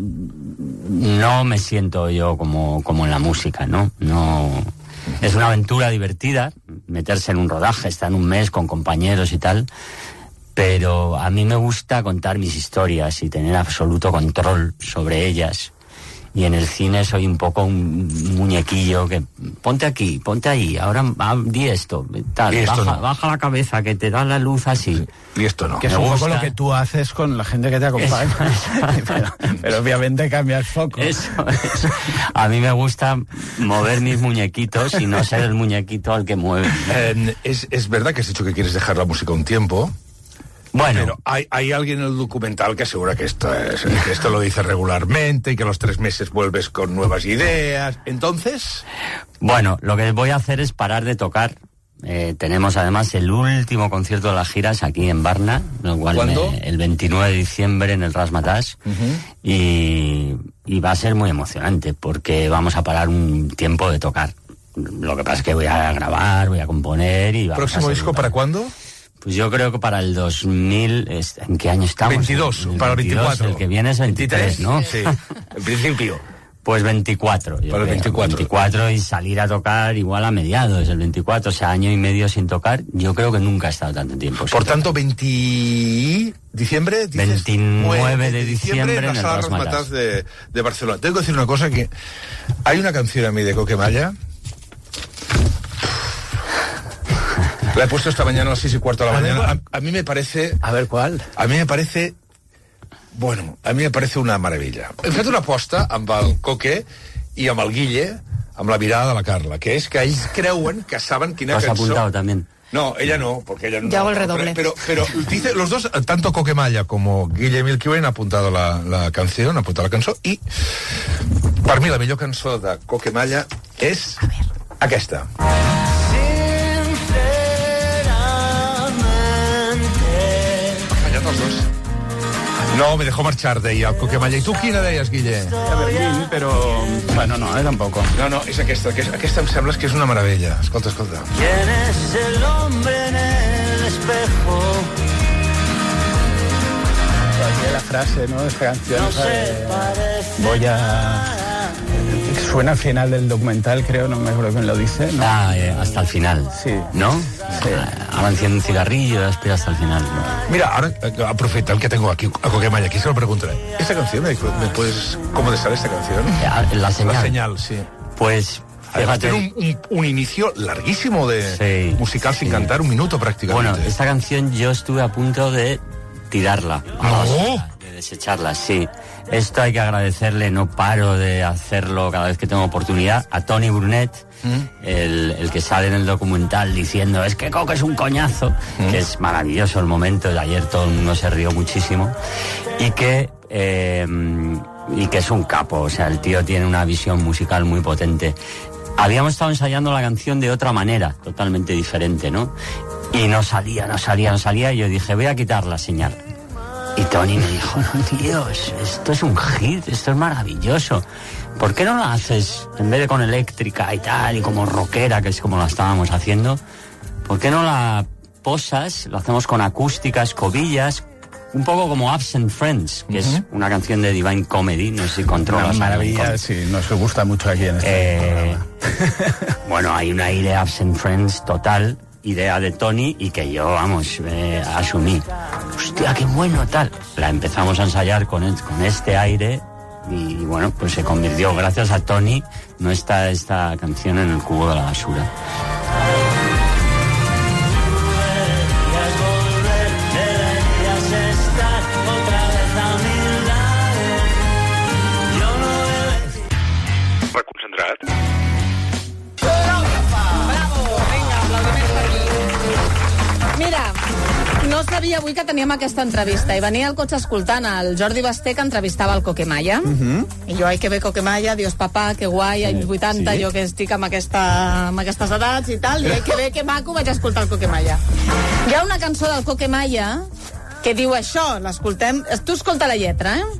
no me siento yo como, como en la música, ¿no? No, es una aventura divertida, meterse en un rodaje, estar un mes con compañeros y tal, pero a mí me gusta contar mis historias y tener absoluto control sobre ellas. Y en el cine soy un poco un muñequillo que ponte aquí, ponte ahí, ahora ah, di esto, tal, esto baja, no. baja la cabeza que te da la luz así. Y esto no. Que es me un gusta. poco lo que tú haces con la gente que te acompaña. pero, pero obviamente cambias foco. Eso, eso. A mí me gusta mover mis muñequitos y no ser el muñequito al que mueve. Eh, es, es verdad que has dicho que quieres dejar la música un tiempo. Bueno. Pero hay, hay alguien en el documental que asegura que esto, es, que esto lo dice regularmente y que a los tres meses vuelves con nuevas ideas. Entonces... Bueno, lo que voy a hacer es parar de tocar. Eh, tenemos además el último concierto de las giras aquí en Varna, lo cual ¿Cuándo? Me, el veintinueve de diciembre en el Razzmatazz. Uh-huh. y, y va a ser muy emocionante porque vamos a parar un tiempo de tocar. Lo que pasa es que voy a grabar, voy a componer y... ¿Próximo disco para cuándo? Pues yo creo que para el dos mil... ¿En qué año estamos? veintidós, el para el veinticuatro. El que viene es veintitrés, ¿no? Sí, en principio. Pues veinticuatro. Yo para el veinticuatro. veinticuatro y salir a tocar igual a mediados del veinticuatro, o sea, año y medio sin tocar. Yo creo que nunca he estado tanto tiempo. Por tanto, veinte... ¿Diciembre? veintinueve de diciembre en la sala Razzmatazz de, de Barcelona. Tengo que decir una cosa, que hay una canción a mí de Coquemaya La he puesto esta mañana a las seis y cuarto de la mañana. A, a mí me parece... A ver, ¿cuál? A mí me parece... Bueno, a mi me parece una meravella. Hem fet una aposta amb el Coque i amb el Guille, amb la mirada de la Carla, que és que ells creuen que saben quina cançó... Has apuntado también. No, ella no, porque ella no... Yo hago el redoble. Pero, pero, pero dice, los dos, tanto Coquemaya como Guille Milky han apuntado la, la canción, han apuntado la cançó, i per mi la millor cançó de Coquemaya és aquesta. Fallat els dos. No, me dejó marchar, deia el Coquemaya. I tu quina deies, Guille? A Berlín, però... Bueno, no, eh, tampoc. No, no, és aquesta. Aquesta, aquesta em sembla que és una meravella. Escolta, escolta. ¿Quién es el hombre en el espejo? La frase, ¿no? De esta canción. No se parece. Voy a... Suena al final del documental, creo, no me acuerdo quién lo dice, ¿no? Ah, eh, hasta el final. Sí. ¿No? Sí. Ahora enciende un cigarrillo y espera hasta el final. ¿No? Mira, ahora eh, aproveita el que tengo aquí a Coquemaya, aquí se lo preguntaré. ¿Esta canción, me, me puedes contestar esta canción? La señal. La señal, sí. Pues... Además, tiene un, un, un inicio larguísimo de sí, musical sí. sin cantar, un minuto prácticamente. Bueno, esta canción yo estuve a punto de tirarla. A la basura, de desecharla, sí. Esto hay que agradecerle, no paro de hacerlo cada vez que tengo oportunidad, a Toni Brunet, ¿Mm? el, el que sale en el documental diciendo es que Coque es un coñazo, ¿Mm? que es maravilloso el momento, de ayer todo el mundo se rió muchísimo, y que... Eh, y que es un capo, o sea, el tío tiene una visión musical muy potente. Habíamos estado ensayando la canción de otra manera, totalmente diferente, ¿no? Y no salía, no salía, no salía, y yo dije, voy a quitar la señal. Y Tony me dijo, no, tío, esto es un hit, esto es maravilloso. ¿Por qué no la haces, en vez de con eléctrica y tal, y como rockera, que es como la estábamos haciendo, ¿por qué no la posas, lo hacemos con acústica, escobillas, un poco como Absent Friends, que uh-huh. es una canción de Divine Comedy, no sé si controlas. Una maravilla, sí, nos gusta mucho aquí en este eh, Bueno, hay un aire Absent Friends total, idea de Tony, y que yo, vamos, eh, asumí. Hostia, qué bueno, tal. La empezamos a ensayar con, el, con este aire, y, y bueno, pues se convirtió, gracias a Tony, no está esta canción en el cubo de la basura. No sabia avui que teníem aquesta entrevista i venia al cotxe escoltant el Jordi Basté que entrevistava el Coquemaya uh-huh. i jo, ai, que bé Coquemaya, Dios papà, que guai, anys vuitanta, sí. Jo que estic amb, aquesta, amb aquestes edats i tal, i ai, que bé, que maco, vaig escoltar el Coquemaya. Hi ha una cançó del Coquemaya que diu això, l'escoltem, tu escolta la lletra, eh?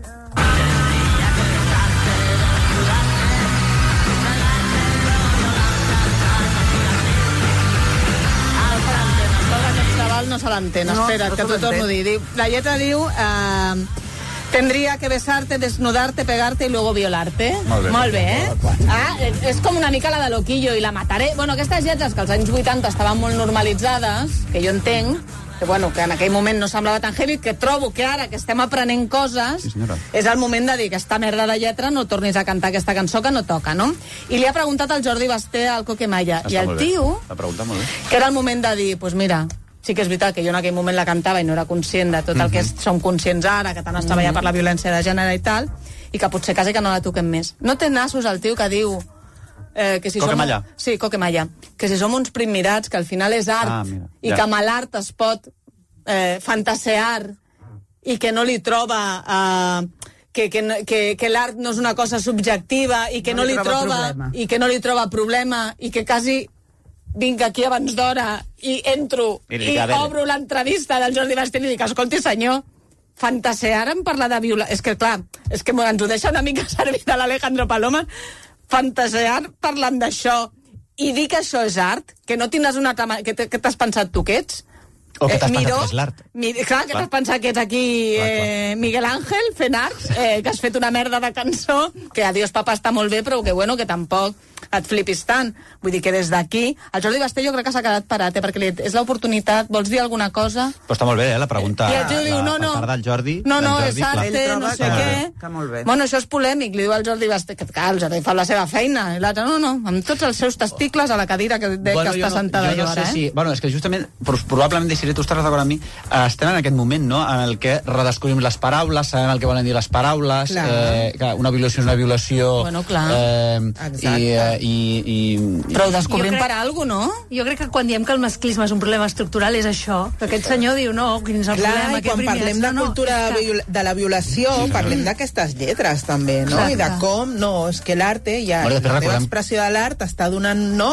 No se l'entén, no, espera, no que t'ho torno a dir. Diu, la lletra diu... Eh, tendría que besarte, desnudarte, pegarte y luego violarte. Molt bé, Molt bé eh? Ah, és com una mica la de Loquillo i la mataré. Bueno, aquestes lletres que als anys vuitanta estaven molt normalitzades, que jo entenc, que, bueno, que en aquell moment no semblava tan heavy, que trobo que ara que estem aprenent coses, sí, és el moment de dir que aquesta merda de lletra no tornis a cantar aquesta cançó que no toca, no? I li ha preguntat al Jordi Basté al Coquemaya, i el tio, que era el moment de dir, pues mira... Sí que és veritat que jo en aquell moment la cantava i no era conscient de tot el que som conscients ara, que tant es treballa per la violència de gènere i tal, i que potser quasi que no la toquem més. No té nassos el tio que diu... Eh, que si Coquemaya. Som... Sí, Coquemaya. Que si som uns primmirats, que al final és art, ah, mira, i ja. Que amb l'art es pot eh, fantasear i que no li troba... Eh, que, que, que, que l'art no és una cosa subjectiva i que no, no li, li troba, troba i que no li troba problema i que quasi... vinc aquí abans d'hora i entro i, i obro l'entrevista del Jordi Basté i dic, escolti senyor, fantasear en parlar de violència... És que clar, és que ens ho deixa una mica servir de l'Alejandro Paloma, fantasear parlant d'això i dir que això és art, que no tindràs una altra... que t'has pensat tu que ets, O que t'has eh, pensat miro, que és l'art. Mi, clar, que t'has pensat que ets aquí eh, Miguel Ángel fent art, eh, que has fet una merda de cançó, que Adiós papa està molt bé, però que bueno, que tampoc et flipis tant. Vull dir que des d'aquí... El Jordi Basté jo crec que s'ha quedat parat, eh, perquè li, és l'oportunitat... Vols dir alguna cosa? Però està molt bé, eh, la pregunta. I el Jordi diu, no, no. La part del Jordi. No, no, Jordi, és arte, no sé què. Que molt bé. Bueno, això és polèmic, li diu el Jordi Basté, que clar, el Jordi fa la seva feina, i l'altre, no, no, amb tots els seus testicles a la cadira que, de, bueno, que està no, sentada jo jo, no sé ara, eh? si... Bueno, és que justament, probablement, deixaré, tu estaràs d'acord amb mi, eh, estem en aquest moment, no?, en el que redescobrim les paraules, sabem el que volen dir les paraules, eh, que una violació és una violació... Bueno, clar. Eh, i, eh, i, i, Però ho descobrim per alguna cosa, no? Jo crec que quan diem que el masclisme és un problema estructural és això, que aquest senyor diu no, quin és el Clar, problema. i quan parlem de no, cultura no, que... de la violació, sí, parlem d'aquestes lletres també, no? Exacte. I de com, no, és que l'arte, ja, bueno, la teva recordem... expressió de l'art està donant, no,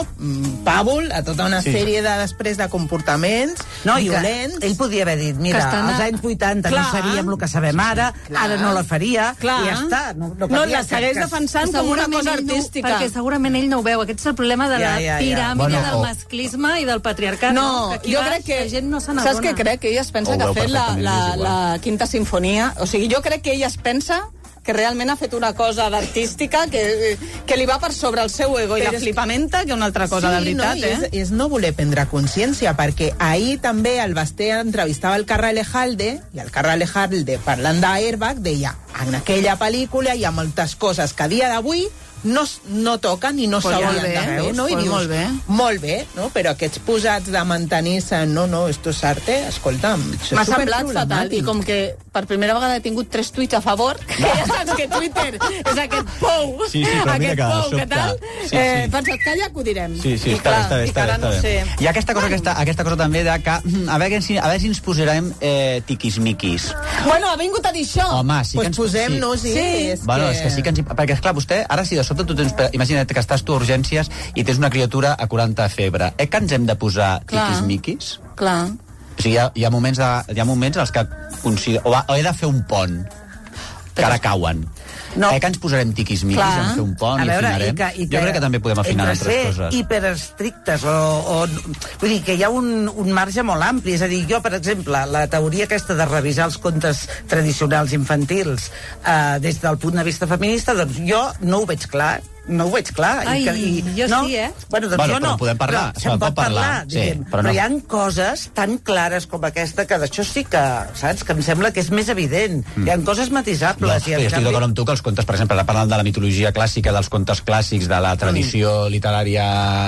pàbul a tota una sí. sèrie de després de comportaments no, violents. Ell podia haver dit, mira, estan... als anys vuitanta Clar. no seríem el que sabem ara, Clar. ara no la faria, Clar. i ja està. No, no, no patia la segueix que... defensant com una cosa artística. No, perquè segurament ell no ho veu. Aquest és el problema de la ja, ja, ja. piràmide Bueno, del o- masclisme i del patriarcat. No, que aquí jo baix crec que... la gent no se n'adona. Saps què crec? Que ella es pensa Ho que ha veu fet la, perfectament, la, és igual. la quinta sinfonia. O sigui, jo crec que ella es pensa que realment ha fet una cosa d'artística que, que li va per sobre el seu ego i Però la és- flipamenta que una altra cosa, sí, de veritat, no, és, eh? és no voler prendre consciència, perquè ahir també el Basté entrevistava el Carra Alejalde, i el Carra Alejalde, parlant d'Airbag, deia, en aquella pel·lícula hi ha moltes coses que a dia d'avui no, no toquen i no Pues s'haurien molt bé, de fer, no? I pues dius, molt bé. molt bé, no? Però aquests posats de mantenir-se, no, no, esto és arte, escolta'm, això M'ha és semblat fatal, superproblemàtic. i com que per primera vegada he tingut tres tuits a favor, que ja saps que Twitter és aquest pou, Sí, sí, però mira aquest que de pou, sobte- que tal, sí, sí. eh, pensat que ja acudirem. Sí, sí, I està, clar, bé, està, bé, i està, que ara bé, no està sé. bé. I aquesta cosa, aquesta, aquesta cosa també de que, mm, a veure, si, a veure si ens posarem eh, tiquismiquis. Bueno, ha vingut a dir això. Home, sí que ens... posem-nos-hi, Sí. és Bueno, que... és que sí que ens... Perquè, esclar, vostè, ara si de sobte tu tens... Imagina't que estàs tu a urgències i tens una criatura a quaranta de febre. Eh que ens hem de posar Clar. tiquismiquis? Clar. O sigui, hi ha, hi ha moments, de, hi ha moments en els que consider... o, o he de fer un pont, que ara cauen. No. Eh que ens posarem tiquismiquis Clar. en fer un pont A i veure, afinarem? i que, i que, jo crec que també podem afinar en entre altres ser coses. hiperestrictes o, o... Vull dir que hi ha un, un marge molt ampli. És a dir, jo, per exemple, la teoria aquesta de revisar els contes tradicionals infantils eh, des del punt de vista feminista, doncs jo no ho veig clar. No ho veig clar. Ai, I que, i, jo no? sí, eh? Bueno, doncs Bueno, jo no. però podem parlar, Però se'n se'n pot pot parlar, parlar, sí, diguem. però però, no. hi ha coses tan clares com aquesta que d'això sí que, saps, que em sembla que és més evident. Mm. Hi ha coses matisables. No, i en jo estic canvi- d'acord amb tu que els contes, per exemple, parlant de la mitologia clàssica, dels contes clàssics, de la tradició Mm. literària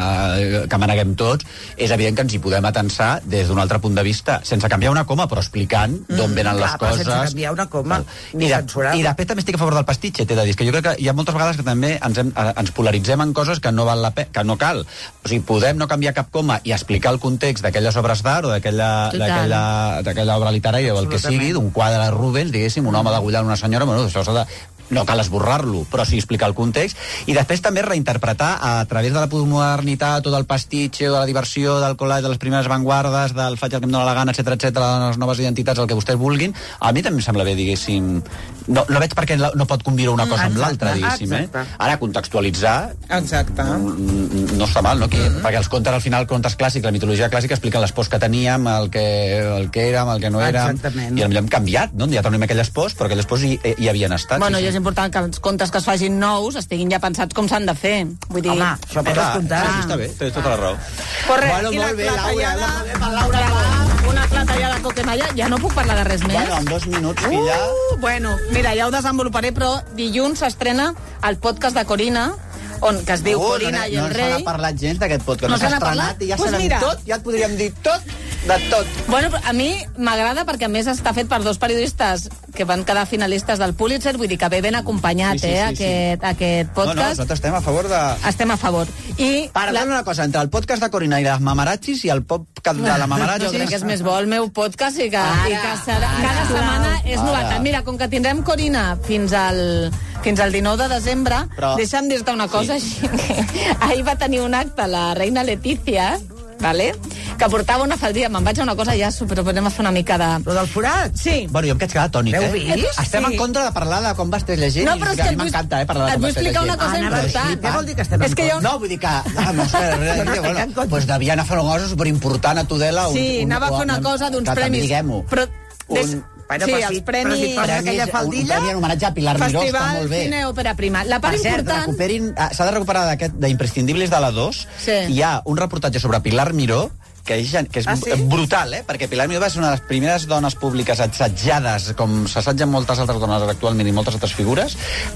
eh, que maneguem tots, és evident que ens hi podem atensar des d'un altre punt de vista, sense canviar una coma, però explicant d'on venen les Clar, però coses. sense canviar una coma, ni I, de, censurar. I després també estic a favor del pastitxe, t'he de dir, que jo crec que hi ha moltes vegades que també ens, hem, eh, ens polaritzem en coses que no val la pe que no cal. O sigui, podem no canviar cap coma i explicar el context d'aquelles obres d'art o d'aquella Total. d'aquella- d'aquella obra literària o el que sigui, d'un quadre de Rubens, diguéssim, un home degullant una senyora, bueno, això s'ha de... no cal esborrar-lo, però sí explicar el context, i després també reinterpretar a través de la modernitat o del pastitxe o de la diversió, del collage, de les primeres avantguardes, del faig el que em dóna la gana, etcètera, etcètera, de les noves identitats, el que vostès vulguin. A mi també em sembla bé, diguéssim... No, no veig per què no pot conviure una cosa amb l'altra, diguéssim. Eh? Ara, contextualitzar... Exacte. No està mal, no? Que, mm -hmm. Perquè els contes, al final, contes clàssics, la mitologia clàssica, expliquen les pors que teníem, el que, el que érem, el que no érem... Exactament. I potser hem canviat, no? Ja tornem a aquelles pors, però aquelles pors hi, hi havien estat. Bueno, sí, i sí. és important que els contes que es facin nous estiguin ja pensats com s'han de fer. Vull dir... Home, això per Clar, descomptar. sí, sí, està bé, tens tota la raó. Corre, Bueno, i la molt bé, Laura, clatellada... Laura, una clatellada coquemalla, ja no puc parlar de res més. Bueno, en dos minuts, filla... Uh, bueno, mira, ja ho desenvoluparé, però dilluns s'estrena el podcast de Corina, on, que es diu Uh, Corina no, i el no rei. No se n'ha parlat gens d'aquest podcast, No no, se s'ha n'ha estrenat parlat? i ja Pues sabem mira. tot, ja et podríem dir tot de tot. Bueno, però a mi m'agrada perquè a més està fet per dos periodistes que van quedar finalistes del Pulitzer, vull dir que ve ben acompanyat, Sí, sí, eh, sí, sí. aquest, aquest No, no, podcast. nosaltres estem a favor de... Estem a favor. I Para la... una cosa, entre el podcast de Corina i les mamarachis i el podcast de la mamarachis... Jo crec que és més bo el meu podcast i que, Ara, i que serà, cada setmana és Ara. novetat. Mira, com que tindrem Corina fins al, fins al dinou de desembre, Però- deixa'm dir-te una cosa així. Que ahir va tenir un acte la reina Letícia, vale? que portava una faldilla. Me'n vaig a una cosa ja, però podem fer una mica de... Lo del forat? Sí. Bueno, jo em quedat quedat tònic, L'heu eh? vist? Estem Sí. en contra de parlar de com m'estàs llegint. No, però és i que a mi et vull- m'encanta, eh, parlar de et com vull m'estàs explicar llegint. una cosa Ah, important. Què vol dir que estem És que jo... No, vull dir que... Vamos, res, res, res, bueno, pues devia anar a fer una cosa superimportant a Tudela. un- Sí, un- anava a fer una un- cosa d'uns que també premis. diguem-ho. Però... Un- Bueno, sí, però els si- premis... però si posa aquella faldilla... Un premi en homenatge a Pilar Miró, està Festival molt bé. Cine Òpera Prima. La part Per cert, important... recuperin... ah, s'ha de recuperar d'aquest d'Imprescindibles de la dos. Sí. Hi ha un reportatge sobre Pilar Miró que és, que és Ah, sí? brutal, eh? Perquè Pilar Miró va ser una de les primeres dones públiques assetjades, com s'assetgen moltes altres dones actualment i moltes altres figures.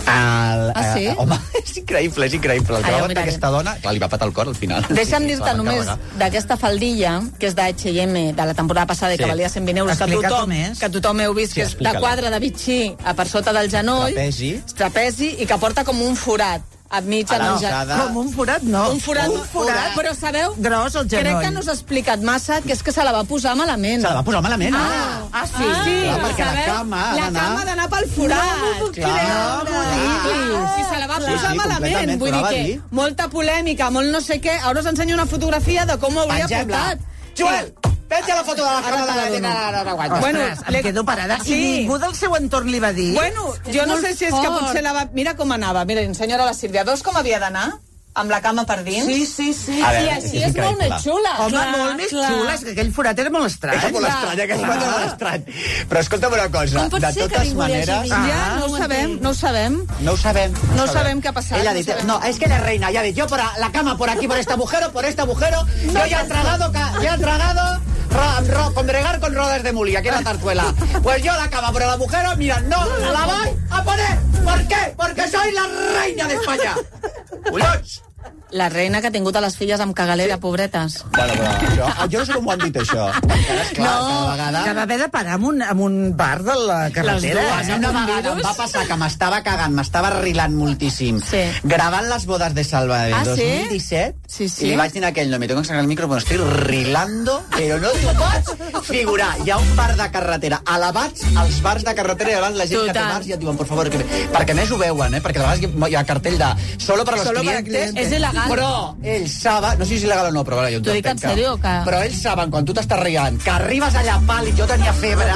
El, Ah, sí? Eh, home, és increïble, és increïble. El que Ah, ja va ho fer miraré. aquesta dona... Clar, li va patar el cor al final. Deixa'm Sí, dir-te se la va només encarregar. d'aquesta faldilla, que és d'H i M de la temporada passada i que Sí. valia cent vint euros, que Explica tothom, com és. que tothom heu vist, Sí, que és de explica-la. quadre de bitxí a per sota del genoll, Trapezi. trapezi, i que porta com un forat enmig A la en un alçada. Com un forat, no. Un forat, Un forat. però sabeu, Gros al genoll. crec que no s'ha explicat massa, que és que se la va posar malament. Se la va posar malament. Ah, ah sí, Ah, sí. clar, perquè la sabeu? cama ha La d'anar- cama ha d'anar pel forat. No m'ho puc Clar, creure. clar. I se la va Sí, posar sí, malament. completament, Vull però dir va que dir. molta polèmica, molt no sé què. Ara us ensenyo una fotografia de com ho hauria Pengem-la. portat. Joel, penja la foto de la Ara cama te de la la dono. nena. No, no, aguanta. Bueno, Ostres, em quedo parada. Sí. I ningú del seu entorn li va dir... Bueno, jo no sé si és que potser la va... Mira com anava. Mira, ensenyo ara la Sílvia. Veus com havia d'anar? Amb la cama per dins? Sí, sí, sí. A veure, I així és és, molt increïble. més xula. Home, Clar, molt més clar. xula. És que aquell forat era molt estrany. És molt estrany, aquest forat és molt estrany. Però escolta'm una cosa, Com pot de ser que totes ningú li hagi maneres... vist? Ja, no ho sabem, no ho sabem. No ho sabem. No sabem què ha passat, Ella ha no dit, sabem. no, es que eres reina. Ya ves, yo por la cama por aquí, por este agujero, por este agujero. Yo ya he tragado, ca- ya he tragado ro, ro, con bregar con rodas de muli, aquí en la tarzuela. Pues yo la cama por el agujero, mira, no la voy a poner. ¿Por qué? Porque soy la reina de España. Collons! La reina que ha tingut a les filles amb cagalera, pobretes. Bueno, però això, jo no sé com ho han dit, això. Encara és clar, No, cada vegada... que va haver de parar en un, en un bar de la carretera. A mi una vegada em va passar que m'estava cagant, m'estava rilant moltíssim, Sí. gravant les bodes de Salva de Ah, sí? dos mil disset, Sí, sí. i li vaig dir a aquell, no me tengo que sacar el micro, però estoy rilando, però no t'ho pots figurar. Hi ha un bar de carretera, elevats als bars de carretera, i davant la gent Total. que té bars i et diuen, por favor, que... perquè a més ho veuen, eh? perquè a vegades hi ha cartell de solo para los Solo para clientes, clientes. És il·legal. però ells saben, no sé si és il·legal o no, però vale, jo T'ho dic en entenc sèrio, que- però ells saben, quan tu t'estàs riant, que arribes allà pàl·lid, jo tenia febre.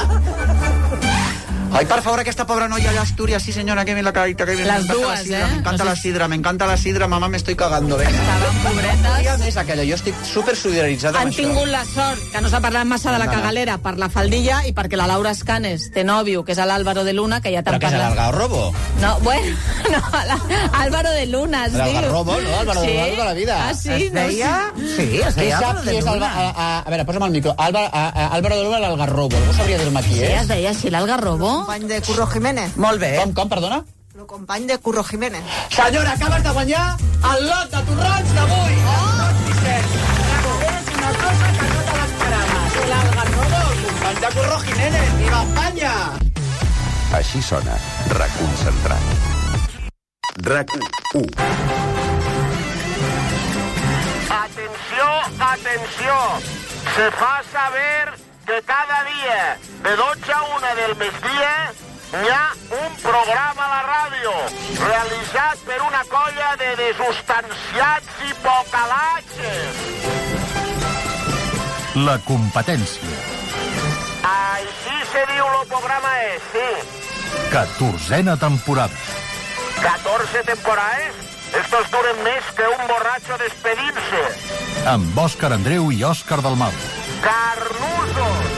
Ay, por favor, aquesta pobra noia allà a Astúries, sí senyora, que bien la carita, que bien. Les me encanta dues, la sidra, eh? Me encanta No la sé- sidra, me encanta la sidra, mamá, me estoy cagando, venga. Estaven pobretes. I a més, aquella, jo estic super solidaritzat amb Han això. tingut la sort que no s'ha parlat massa de la No, no. cagalera per la faldilla i perquè la Laura Escanes té nòvio, que és l'Àlvaro de Luna, que ja t'han Però que és parlat. l'Algarrobo? No, bueno, no, la, Álvaro de Luna es diu. L'Algarrobo, no? Álvaro de Luna de la vida. Ah, sí? Es deia... Sí, es Qui deia sap Álvaro qui de és el, Luna. a, a, a veure, posa'm el micro. Álvaro, a, a, Álvaro de Luna l'Algarrobo. Algú sabria dir-me qui Sí, és? es deia així, l'Algarrobo. Company de Curro Jiménez. Molt bé. Com, com, perdona? El company de Curro Jiménez. Senyora, acabes de guanyar el lot de torrons d'avui. Oh! És una cosa que no te l'esperaves. L'Algarrobo, el company de Curro Jiménez. Viva Espanya! Així sona Reconcentrat. RAC u. Atenció, atenció. Se fa saber que cada dia de dotze a una del migdia hi ha un programa a la ràdio realitzat per una colla de desustanciats i pocalatges. La competència. Així se diu el programa és, sí. Catorzena temporada. catorze temporades? Estos duren més que un borratxo despedint-se. Amb Òscar Andreu i Òscar Dalmau. Carnusos!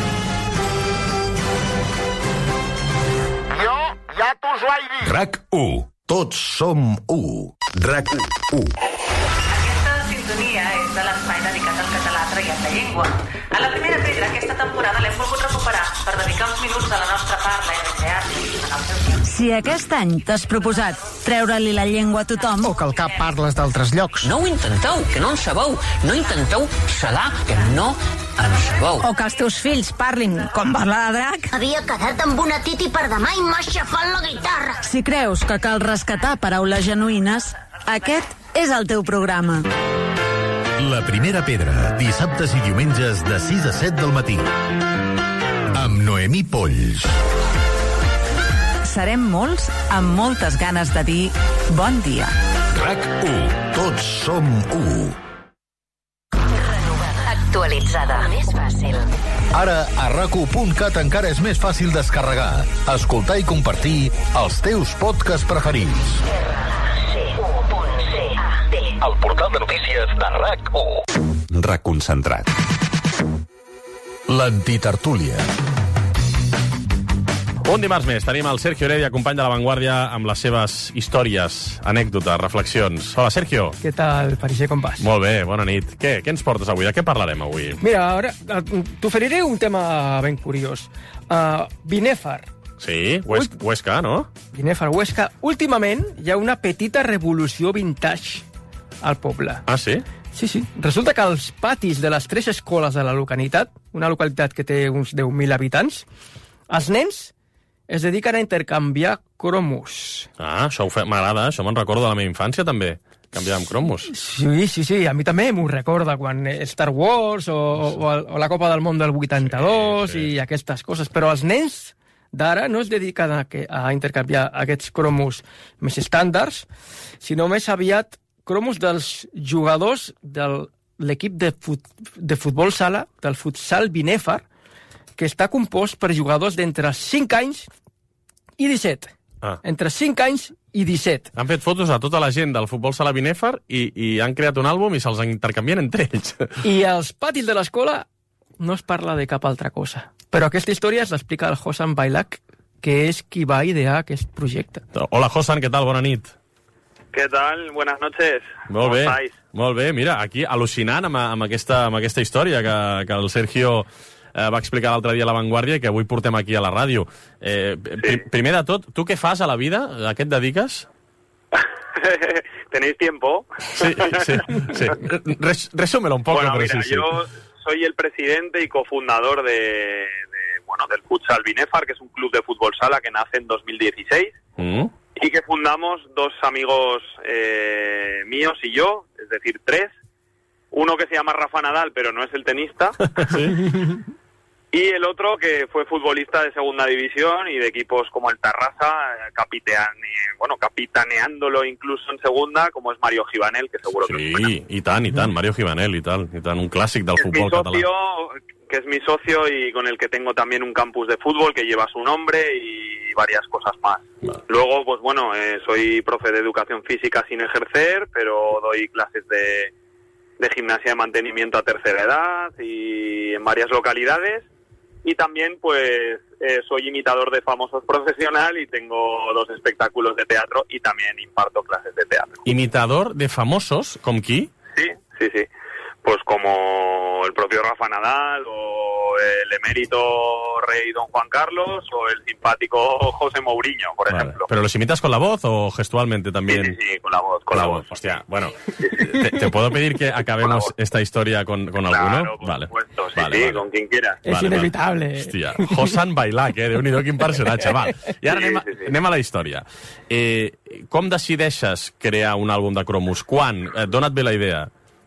Jo ja t'us ho he dit. RAC u. Tots som u. RAC u. Aquesta sintonia és de l'espai dedicat al català traient la llengua. A la primera pedra aquesta temporada l'hem volgut recuperar per dedicar uns minuts a la nostra parla i recrear-nos en el seu temps. Si aquest any t'has proposat treure-li la llengua a tothom... O que al cap parles d'altres llocs. No ho intenteu, que no en sabeu. No intenteu salar, que no en sabeu. O que els teus fills parlin com parla de drac. Havia quedat amb una titi per demà i m'ha aixafat la guitarra. Si creus que cal rescatar paraules genuïnes, aquest és el teu programa. La primera pedra, dissabtes i diumenges de sis a set del matí. Amb Noemí Polls. Serem molts amb moltes ganes de dir bon dia. RAC u. Tots som u. actualitzada. Més fàcil. Ara, a rac u punt cat encara és més fàcil descarregar, escoltar i compartir els teus podcasts preferits. El portal de notícies de RAC u. RAC Concentrat. L'Antitertúlia. Un dimarts més tenim el Sergio Heredia, company de La Vanguardia, amb les seves històries, anècdotes, reflexions. Hola, Sergio. Què tal, Pariser, com vas? Molt bé, bona nit. Què, què ens portes avui? De què parlarem avui? Mira, ara t'oferiré un tema ben curiós. Uh, Binèfar. Sí, Huesca, Huesca, no? Binèfar, Huesca. Últimament hi ha una petita revolució vintage al poble. Ah, sí? Sí, sí. Resulta que als patis de les tres escoles de la localitat, una localitat que té uns deu mil habitants, els nens es dediquen a intercanviar cromos. Ah, això m'agrada, això me'n recordo de la meva infància, també. Canviàvem cromos. Sí, sí, sí, a mi també m'ho recorda quan Star Wars o, o, o la Copa del Món del vuitanta-dos sí, sí. i aquestes coses. Però els nens d'ara no es dediquen a, que, a intercanviar aquests cromos més estàndards, sinó més aviat cromos dels jugadors de l'equip de, fut, de futbol sala, del futsal Binèfar, que està compost per jugadors d'entre cinc anys i disset. Ah. Entre cinc anys i disset. Han fet fotos a tota la gent del futbol sala Binèfar i, i han creat un àlbum i se'ls intercanvien entre ells. I als patis de l'escola no es parla de cap altra cosa. Però aquesta història es l'explica el Hosan Bailak, que és qui va idear aquest projecte. Hola, Hosan, què tal? Bona nit. ¿Qué tal? Buenas noches. Molt bé, molt bé. Mira, aquí al·lucinant amb, amb, aquesta, amb aquesta història que, que el Sergio eh, va explicar l'altre dia a La Vanguardia i que avui portem aquí a la ràdio. Eh, sí. Primer de tot, tu què fas a la vida? A què et dediques? ¿Tenéis tiempo? Sí, sí, sí. Res, resúmelo un poco. Bueno, pero mira, sí, sí. yo soy el presidente y cofundador de, de, bueno, del Futsal Binèfar, que es un club de fútbol sala que nace en dos mil dieciséis. Mm. Y que fundamos dos amigos eh, míos y yo, es decir, tres. Uno que se llama Rafa Nadal, pero no es el tenista. ¿Sí? Y el otro que fue futbolista de segunda división y de equipos como el Tarrasa, capiteane, bueno, capitaneándolo incluso en segunda, como es Mario Givanel, que seguro sí, que os suena. Sí, i tant, i tant, Mario Givanel, i tal, i tant, un clàssic del es futbol mi socio, català. Que es mi socio y con el que tengo también un campus de fútbol que lleva su nombre y varias cosas más. Vale. Luego, pues bueno, eh, soy profe de educación física sin ejercer, pero doy clases de, de gimnasia de mantenimiento a tercera edad y en varias localidades. Y también, pues, eh, soy imitador de famosos profesional y tengo dos espectáculos de teatro y también imparto clases de teatro. ¿Imitador de famosos? ¿Com qui? Sí, sí, sí. Pues como el propio Rafa Nadal o el emérito rey Don Juan Carlos o el simpático José Mourinho, por vale. ejemplo. ¿Pero los imitas con la voz o gestualmente también? Sí, sí, sí, con la voz. Con, con la, la voz. voz. Hostia, bueno, ¿te, ¿te puedo pedir que acabemos esta historia con, con claro, alguno? por vale. supuesto, sí, vale, sí, vale. con quien quieras. És vale, inevitable. Vale. Hòstia, Hosan Bailak, eh? Déu-n'hi-do, quin personatge, va. I ara sí, anem, a, sí, sí. anem a la història. Eh, com decideixes crear un àlbum de cromos? Quan? Eh, Dona't bé la idea.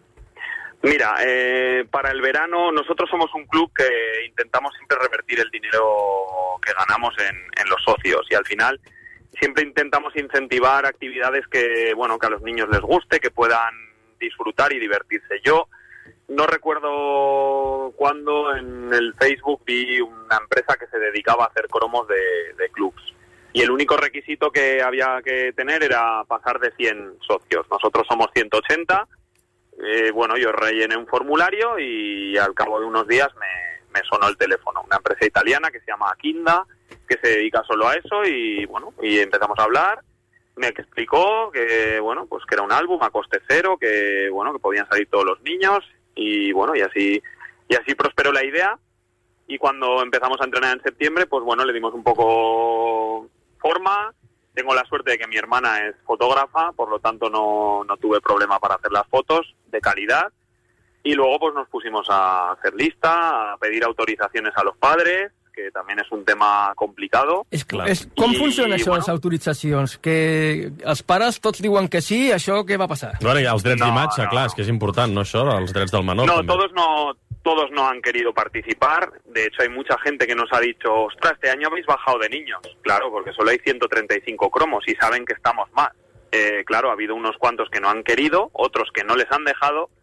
Mira, eh, para el verano nosotros somos un club que intentamos siempre revertir el dinero que ganamos en, en los socios y al final siempre intentamos incentivar actividades que, bueno, que a los niños les guste, que puedan disfrutar y divertirse. Yo no recuerdo cuándo en el Facebook vi una empresa que se dedicaba a hacer cromos de, de clubs y el único requisito que había que tener era pasar de cien socios. Nosotros somos ciento ochenta. Eh, bueno, yo rellené un formulario y al cabo de unos días me, me sonó el teléfono. Una empresa italiana que se llama Akinda, que se dedica solo a eso y bueno, y empezamos a hablar. Me explicó que bueno, pues que era un álbum a coste cero, que bueno, que podían salir todos los niños y bueno, y así y así prosperó la idea. Y cuando empezamos a entrenar en septiembre, pues bueno, le dimos un poco forma. Tengo la suerte de que mi hermana es fotógrafa, por lo tanto no, no tuve problema para hacer las fotos de calidad. Y luego pues nos pusimos a hacer lista, a pedir autorizaciones a los padres, que también és un tema complicado. És, és, com I, funciona això, bueno, les autoritzacions? Que els pares tots diuen que sí, això què va passar? Bueno, hi ha els drets no, d'imatge, no. clar, és que és important, no, això, els drets del menor. No, també. todos no... Todos no han querido participar. De hecho, hay mucha gente que nos ha dicho, ostras, este año habéis bajado de niños. Claro, porque solo hay ciento treinta y cinco cromos y saben que estamos más. Eh, claro, ha habido unos cuantos que no han querido, otros que no les han dejado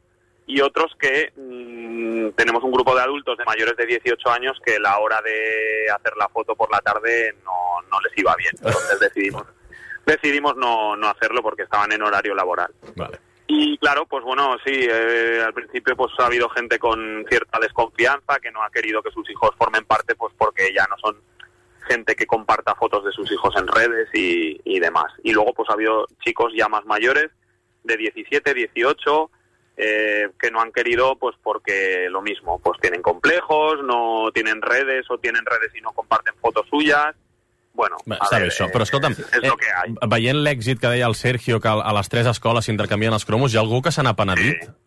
y otros que mmm, tenemos un grupo de adultos de mayores de dieciocho años que la hora de hacer la foto por la tarde no, no les iba bien. Entonces decidimos, decidimos no, no hacerlo porque estaban en horario laboral. Vale. Y claro, pues bueno, sí, eh, al principio pues ha habido gente con cierta desconfianza que no ha querido que sus hijos formen parte, pues porque ya no son gente que comparta fotos de sus hijos en redes y, y demás. Y luego pues ha habido chicos ya más mayores, de diecisiete, dieciocho, eh, que no han querido pues porque lo mismo, pues tienen complejos, no tienen redes o tienen redes y no comparten fotos suyas. Bueno, Bé, a està ver, bé això, eh, però escolta'm, és, és lo que hay. eh, veient l'èxit que deia el Sergio, que a les tres escoles s'intercanvien els cromos, hi ha algú que se n'ha penedit? Sí.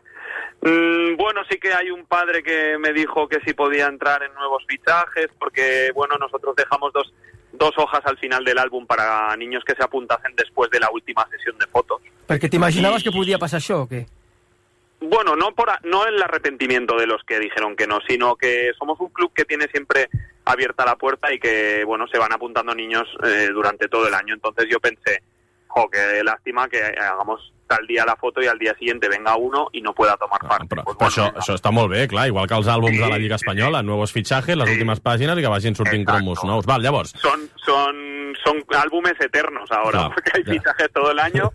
Mm, bueno, sí que hay un padre que me dijo que si podía entrar en nuevos fichajes, porque, bueno, nosotros dejamos dos, dos hojas al final del álbum para niños que se apuntasen después de la última sesión de fotos. Perquè t'imaginaves que podia passar això, o què? Bueno, no por a, no el arrepentimiento de los que dijeron que no, sino que somos un club que tiene siempre abierta la puerta y que, bueno, se van apuntando niños eh, durante todo el año. Entonces yo pensé, jo, qué lástima que hagamos tal día la foto y al día siguiente venga uno y no pueda tomar parte. Però, pues però bueno, això, això està molt bé, clar, igual que els àlbums sí, de la Lliga Espanyola, sí, nuevos fichajes, les sí, últimes pàgines i que vagin sortint exacto, cromos nous. Val, llavors... Son, son, son álbumes eternos ahora, claro, porque hay ya. fichajes todo el año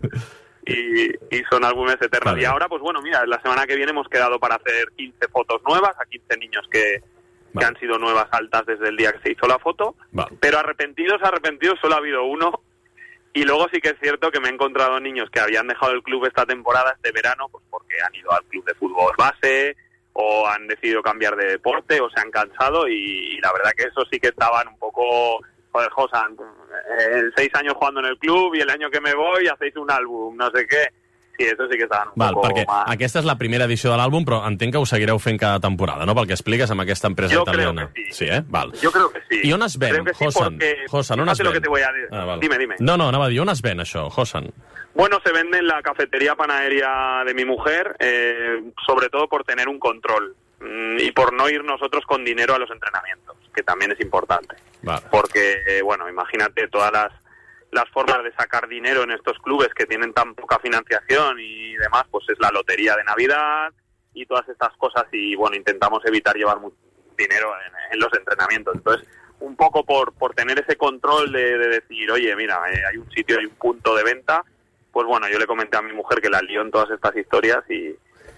y, y son álbumes eternos. Vale. Y ahora, pues bueno, mira, la semana que viene hemos quedado para hacer quince fotos nuevas a quince niños que, vale, que han sido nuevas altas desde el día que se hizo la foto, vale, pero arrepentidos, arrepentidos solo ha habido uno. Y luego sí que es cierto que me he encontrado niños que habían dejado el club esta temporada, este verano, pues porque han ido al club de fútbol base o han decidido cambiar de deporte o se han cansado y, y la verdad que eso sí que estaban un poco, joder, Josan, eh, seis años jugando en el club y el año que me voy hacéis un álbum, no sé qué. Sí, eso sí que estaven un Val, poco perquè más... aquesta és la primera edició de l'àlbum, però entenc que ho seguireu fent cada temporada, no?, pel que expliques amb aquesta empresa Yo italiana. Creo que sí. Sí, eh? Val. Yo creo que sí. I on es ven, creo que sí, Josan? Porque... Josan, on es Fíjate ven? lo que te voy a decir. Ah, val. Dime, dime. No, no, anava a dir, on es ven això, Josan? Bueno, se vende en la cafetería panadería de mi mujer, eh, sobre todo por tener un control mmm, y por no ir nosotros con dinero a los entrenamientos, que también es importante. Vale. Porque, eh, bueno, imagínate todas las, las formas de sacar dinero en estos clubes que tienen tan poca financiación y demás, pues es la lotería de Navidad y todas estas cosas y, bueno, intentamos evitar llevar mucho dinero en, en los entrenamientos. Entonces, un poco por, por tener ese control de, de decir, oye, mira, eh, hay un sitio, hay un punto de venta, pues bueno, yo le comenté a mi mujer que la lío en todas estas historias y,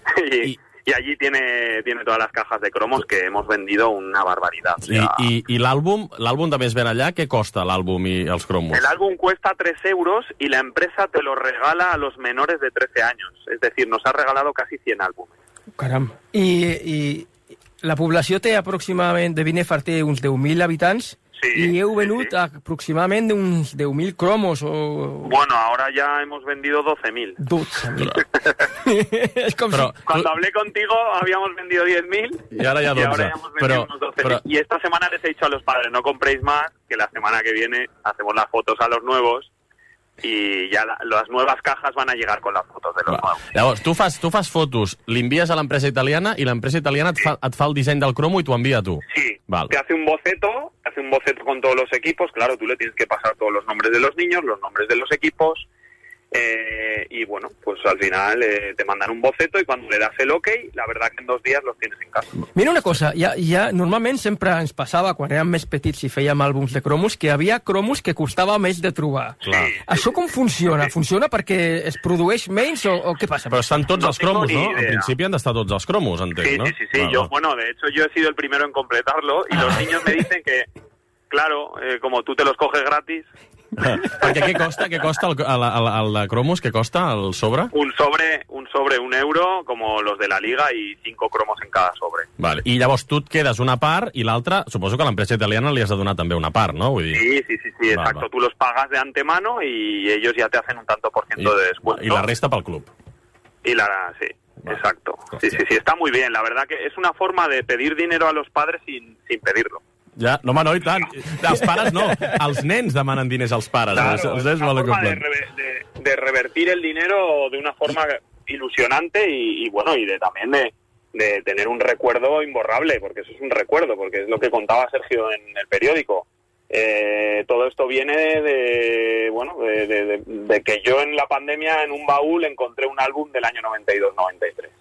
y, y allí tiene, tiene todas las cajas de cromos que hemos vendido una barbaridad. O sea, I, i, i l'àlbum l'àlbum també es ven allà? Què costa l'àlbum i els cromos? el álbum cuesta tres euros y la empresa te lo regala a los menores de trece años. Es decir, nos ha regalado casi cien álbumes. Caram. I, i la població té aproximadament, de Binèfar té uns deu mil habitants, sí, y heu venut sí, sí. aproximadamente uns deu mil cromos o... Bueno, ahora ya hemos vendido doce mil. doce mil. Es como pero, si... Cuando hablé contigo habíamos vendido diez mil y ahora ya, y ahora ya hemos vendido pero, unos doce mil. Pero... Y esta semana les he dicho a los padres, no compréis más, que la semana que viene hacemos las fotos a los nuevos i ja la, les noves cajas van a llegar con las fotos de los Va. nuevos. Llavors, tu fas, tu fas fotos, l'envies a l'empresa italiana i l'empresa italiana sí, et, fa, et fa el disseny del cromo i t'ho envia a tu. Sí, Val. te hace un boceto, te hace un boceto con todos los equipos, claro, tú le tienes que pasar todos los nombres de los niños, los nombres de los equipos, eh, y bueno, pues al final eh, te mandan un boceto y cuando le das el ok, la verdad que en dos días los tienes en casa. Mira una cosa, ja, ja, normalment sempre ens passava, quan érem més petits i fèiem àlbums de cromos, que havia cromos que costava més de trobar. Clar. Això com funciona? Funciona perquè es produeix menys o, o què passa? Però estan tots no els cromos, no? Idea. En principi han d'estar tots els cromos, entenc, sí, no? Sí, sí, sí. Vale. Yo, bueno, de hecho yo he sido el primero en completarlo y los niños me dicen que, claro, eh, como tú te los coges gratis... Perquè què costa, què costa el, el, el, el de cromos? Què costa el sobre? Un sobre, un sobre, un euro, como los de la Liga, y cinco cromos en cada sobre. Vale. I llavors tu et quedes una part i l'altra, suposo que a l'empresa italiana li has de donar també una part, ¿no? Vull dir... Sí, sí, sí, sí, exacto. Va, va. Tú los pagas de antemano y ellos ya te hacen un tanto por ciento I, de descuento. I la resta pel club. Y la, sí, vale. Exacto. Sí, sí, sí, está muy bien. La verdad que es una forma de pedir dinero a los padres sin, sin pedirlo. Ja, no, home, no, i tant. Els pares no, els nens demanen diners als pares. Claro, els, els es una forma de, re, de, de revertir el dinero de una forma ilusionante y, y bueno, y de también de, de tener un recuerdo imborrable, porque eso es un recuerdo, porque es lo que contaba Sergio en el periódico. Eh, todo esto viene de, de bueno, de, de, de, de que yo en la pandemia en un baúl encontré un álbum del año noventa y dos noventa y tres.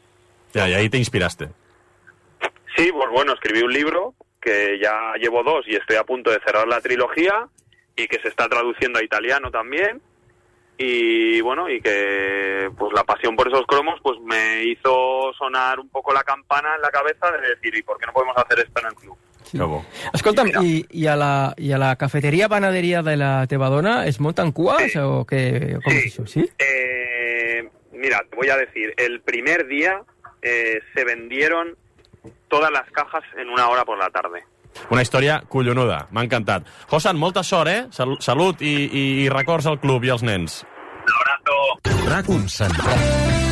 Ya, y ahí te inspiraste. Sí, pues bueno, escribí un libro que ya llevo dos y estoy a punto de cerrar la trilogía y que se está traduciendo a italiano también. Y bueno, y que pues la pasión por esos cromos pues me hizo sonar un poco la campana en la cabeza de decir, ¿y por qué no podemos hacer esto en el club? Sí. Escolta'm, i, i, a la, i a la cafeteria panaderia de la teva dona es munten cues sí. o què? Com sí. És això? ¿Sí? Eh, mira, te voy a decir, el primer día eh, se vendieron todas las cajas en una hora por la tarde. Una història collonuda, m'ha encantat. Josan, molta sort, eh? Sal Salut i, i, i records al club i als nens. Un abrazo. RAC un central.